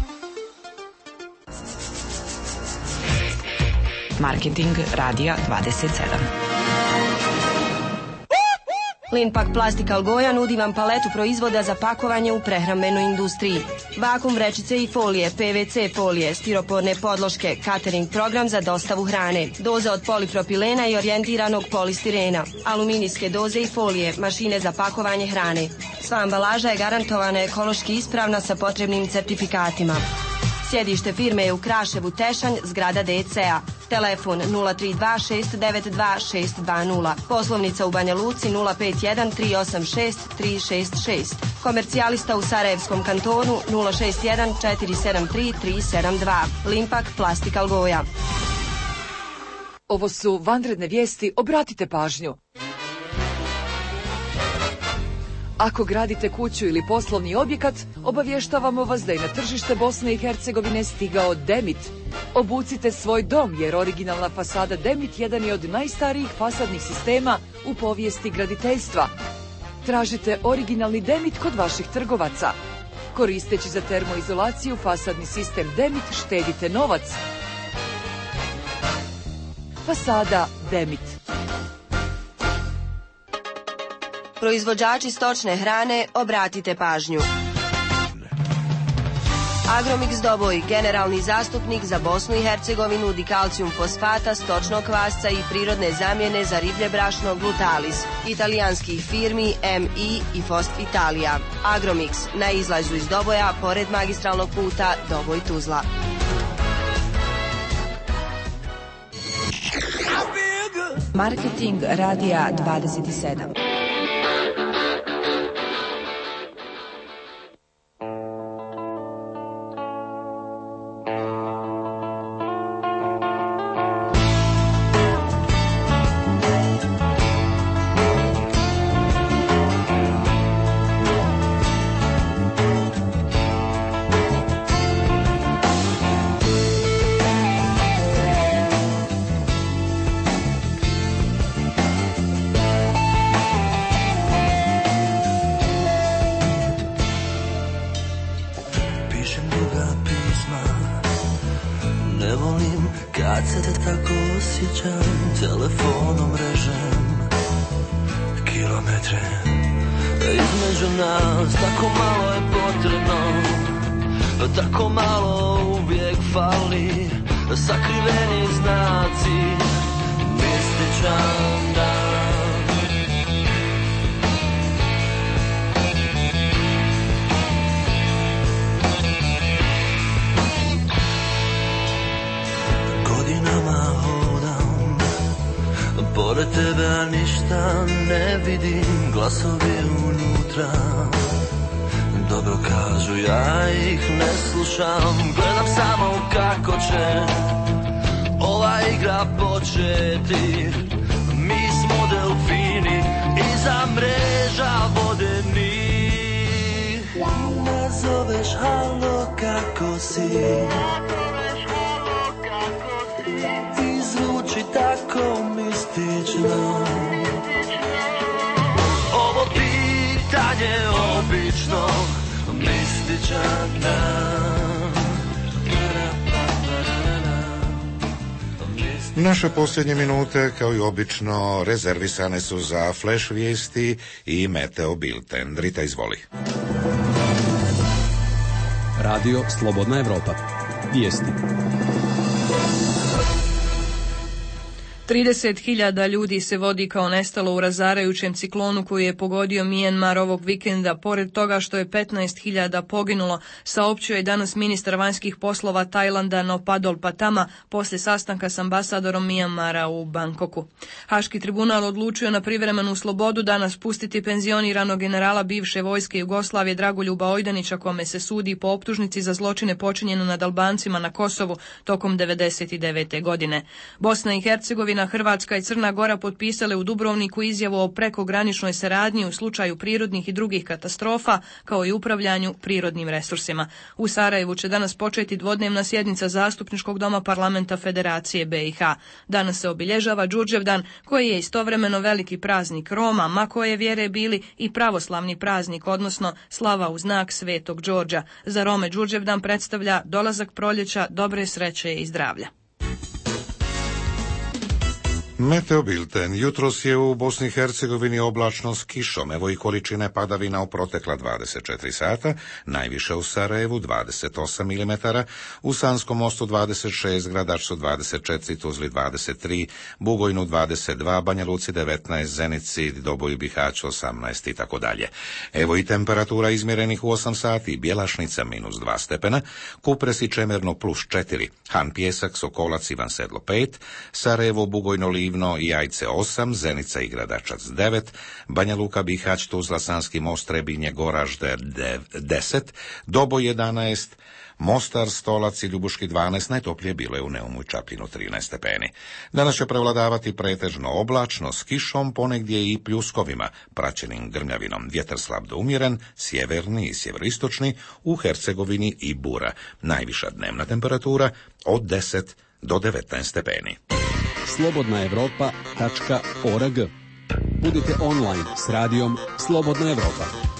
Speaker 5: Marketing Radija 27.
Speaker 10: Linpak Plastik Algoja nudi vam paletu proizvoda za pakovanje u prehrambenoj industriji. Vakum vrećice i folije, PVC folije, stiroporne podloške, catering program za dostavu hrane, doza od polipropilena i orijentiranog polistirena, aluminijske doze i folije, mašine za pakovanje hrane. Sva ambalaža je garantovana ekološki ispravna sa potrebnim certifikatima. Sjedište firme je u Kraševu, Tešanj, zgrada DC-a. Telefon 032-692-620. Poslovnica u Banja Luci 051-386-366. Komercijalista u Sarajevskom kantonu 061-473-372. Limpak Plastik Algoja.
Speaker 11: Ovo su vanredne vijesti, obratite pažnju. Ako gradite kuću ili poslovni objekat, obavještavamo vas da je na tržište Bosne i Hercegovine stigao Demit. Obucite svoj dom jer originalna fasada Demit jedan je od najstarijih fasadnih sistema u povijesti graditeljstva. Tražite originalni Demit kod vaših trgovaca. Koristeći za termoizolaciju fasadni sistem Demit štedite novac. Fasada Demit.
Speaker 10: Proizvođači stočne hrane, obratite pažnju. Agromix Doboj, generalni zastupnik za Bosnu i Hercegovinu, dikalcijum fosfata, stočnog kvasca i prirodne zamjene za riblje brašno Glutalis, italijanskih firmi MI i Fost Italija. Agromix, na izlazu iz Doboja, pored magistralnog puta Doboj-Tuzla.
Speaker 5: Marketing Radija 27.
Speaker 13: Telefonom režem kilometre između nas, tako malo je potrebno, tako malo uvijek fali, sakriveni znaci, mističan dan. Pored tebe ništa ne vidim, glasovi unutra dobro kažu, ja ih ne slušam. Gledam samo kako će ova igra početi. Mi smo delfini iza mreža vodenih. Nazoveš halo kako si, ti zvuči tako mistično. Ovo pitanje obično mističan dan.
Speaker 1: Naše posljednje minute, kao i obično, rezervisane su za flash vijesti i meteo bilten. Rita, izvoli.
Speaker 14: Radio Slobodna Evropa. Vijesti.
Speaker 15: 30.000 ljudi se vodi kao nestalo u razarajućem ciklonu koji je pogodio Mijanmar ovog vikenda. Pored toga što je 15.000 poginulo, saopćio je danas ministar vanjskih poslova Tajlanda Nopadol Patama poslije sastanka s ambasadorom Mijanmara u Bangkoku. Haški tribunal odlučio na privremenu slobodu danas pustiti penzioniranog generala bivše vojske Jugoslavije Dragoljuba Ojdanića, kome se sudi po optužnici za zločine počinjene nad Albancima na Kosovu tokom 1999. godine. Bosna i Hercegovina godina Hrvatska i Crna Gora potpisale u Dubrovniku izjavu o prekograničnoj saradnji u slučaju prirodnih i drugih katastrofa, kao i upravljanju prirodnim resursima. U Sarajevu će danas početi dvodnevna sjednica Zastupničkog doma Parlamenta Federacije BiH. Danas se obilježava Đurđevdan, koji je istovremeno veliki praznik Roma, ma koje vjere bili, i pravoslavni praznik, odnosno slava u znak Svetog Đorđa. Za Rome Đurđevdan predstavlja dolazak proljeća, dobre sreće i zdravlja.
Speaker 1: Meteobilten. Jutros je u Bosni i Hercegovini oblačno s kišom, evo i količine padavina u protekla 24 sata, najviše u Sarajevu 28 mm, u Sanskom Mostu 26, Gradačcu 24, Tuzli 23, Bugojnu 22, Banja Luci 19, Zenici, Doboju, Bihaću 18 i tako dalje. Evo i temperatura izmjerenih u 8 sati, Bjelašnica -2 stepena, Kupres i Čemerno +4, Han Pjesak, Sokolac, Ivan Sedlo 5, Sarajevo, Bugojno, Livno i Jajce 8, Zenica i Gradačac 9, Banja Luka, Bihać, Tuzla, Sanski Most, Trebinje, Goražde 10, Doboj 11, Mostar, Stolac i Ljubuški 12, najtoplije bilo je u Neumu i Čapljinu 13 stepeni. Danas će prevladavati pretežno oblačno s kišom, ponegdje i pljuskovima, praćenim grmljavinom. Vjetar slab do umjeren, sjeverni i sjeveroistočni, u Hercegovini i bura. Najviša dnevna temperatura od 10 do 19 stepeni.
Speaker 14: slobodnaevropa.org. Budite online s radijom Slobodna Evropa.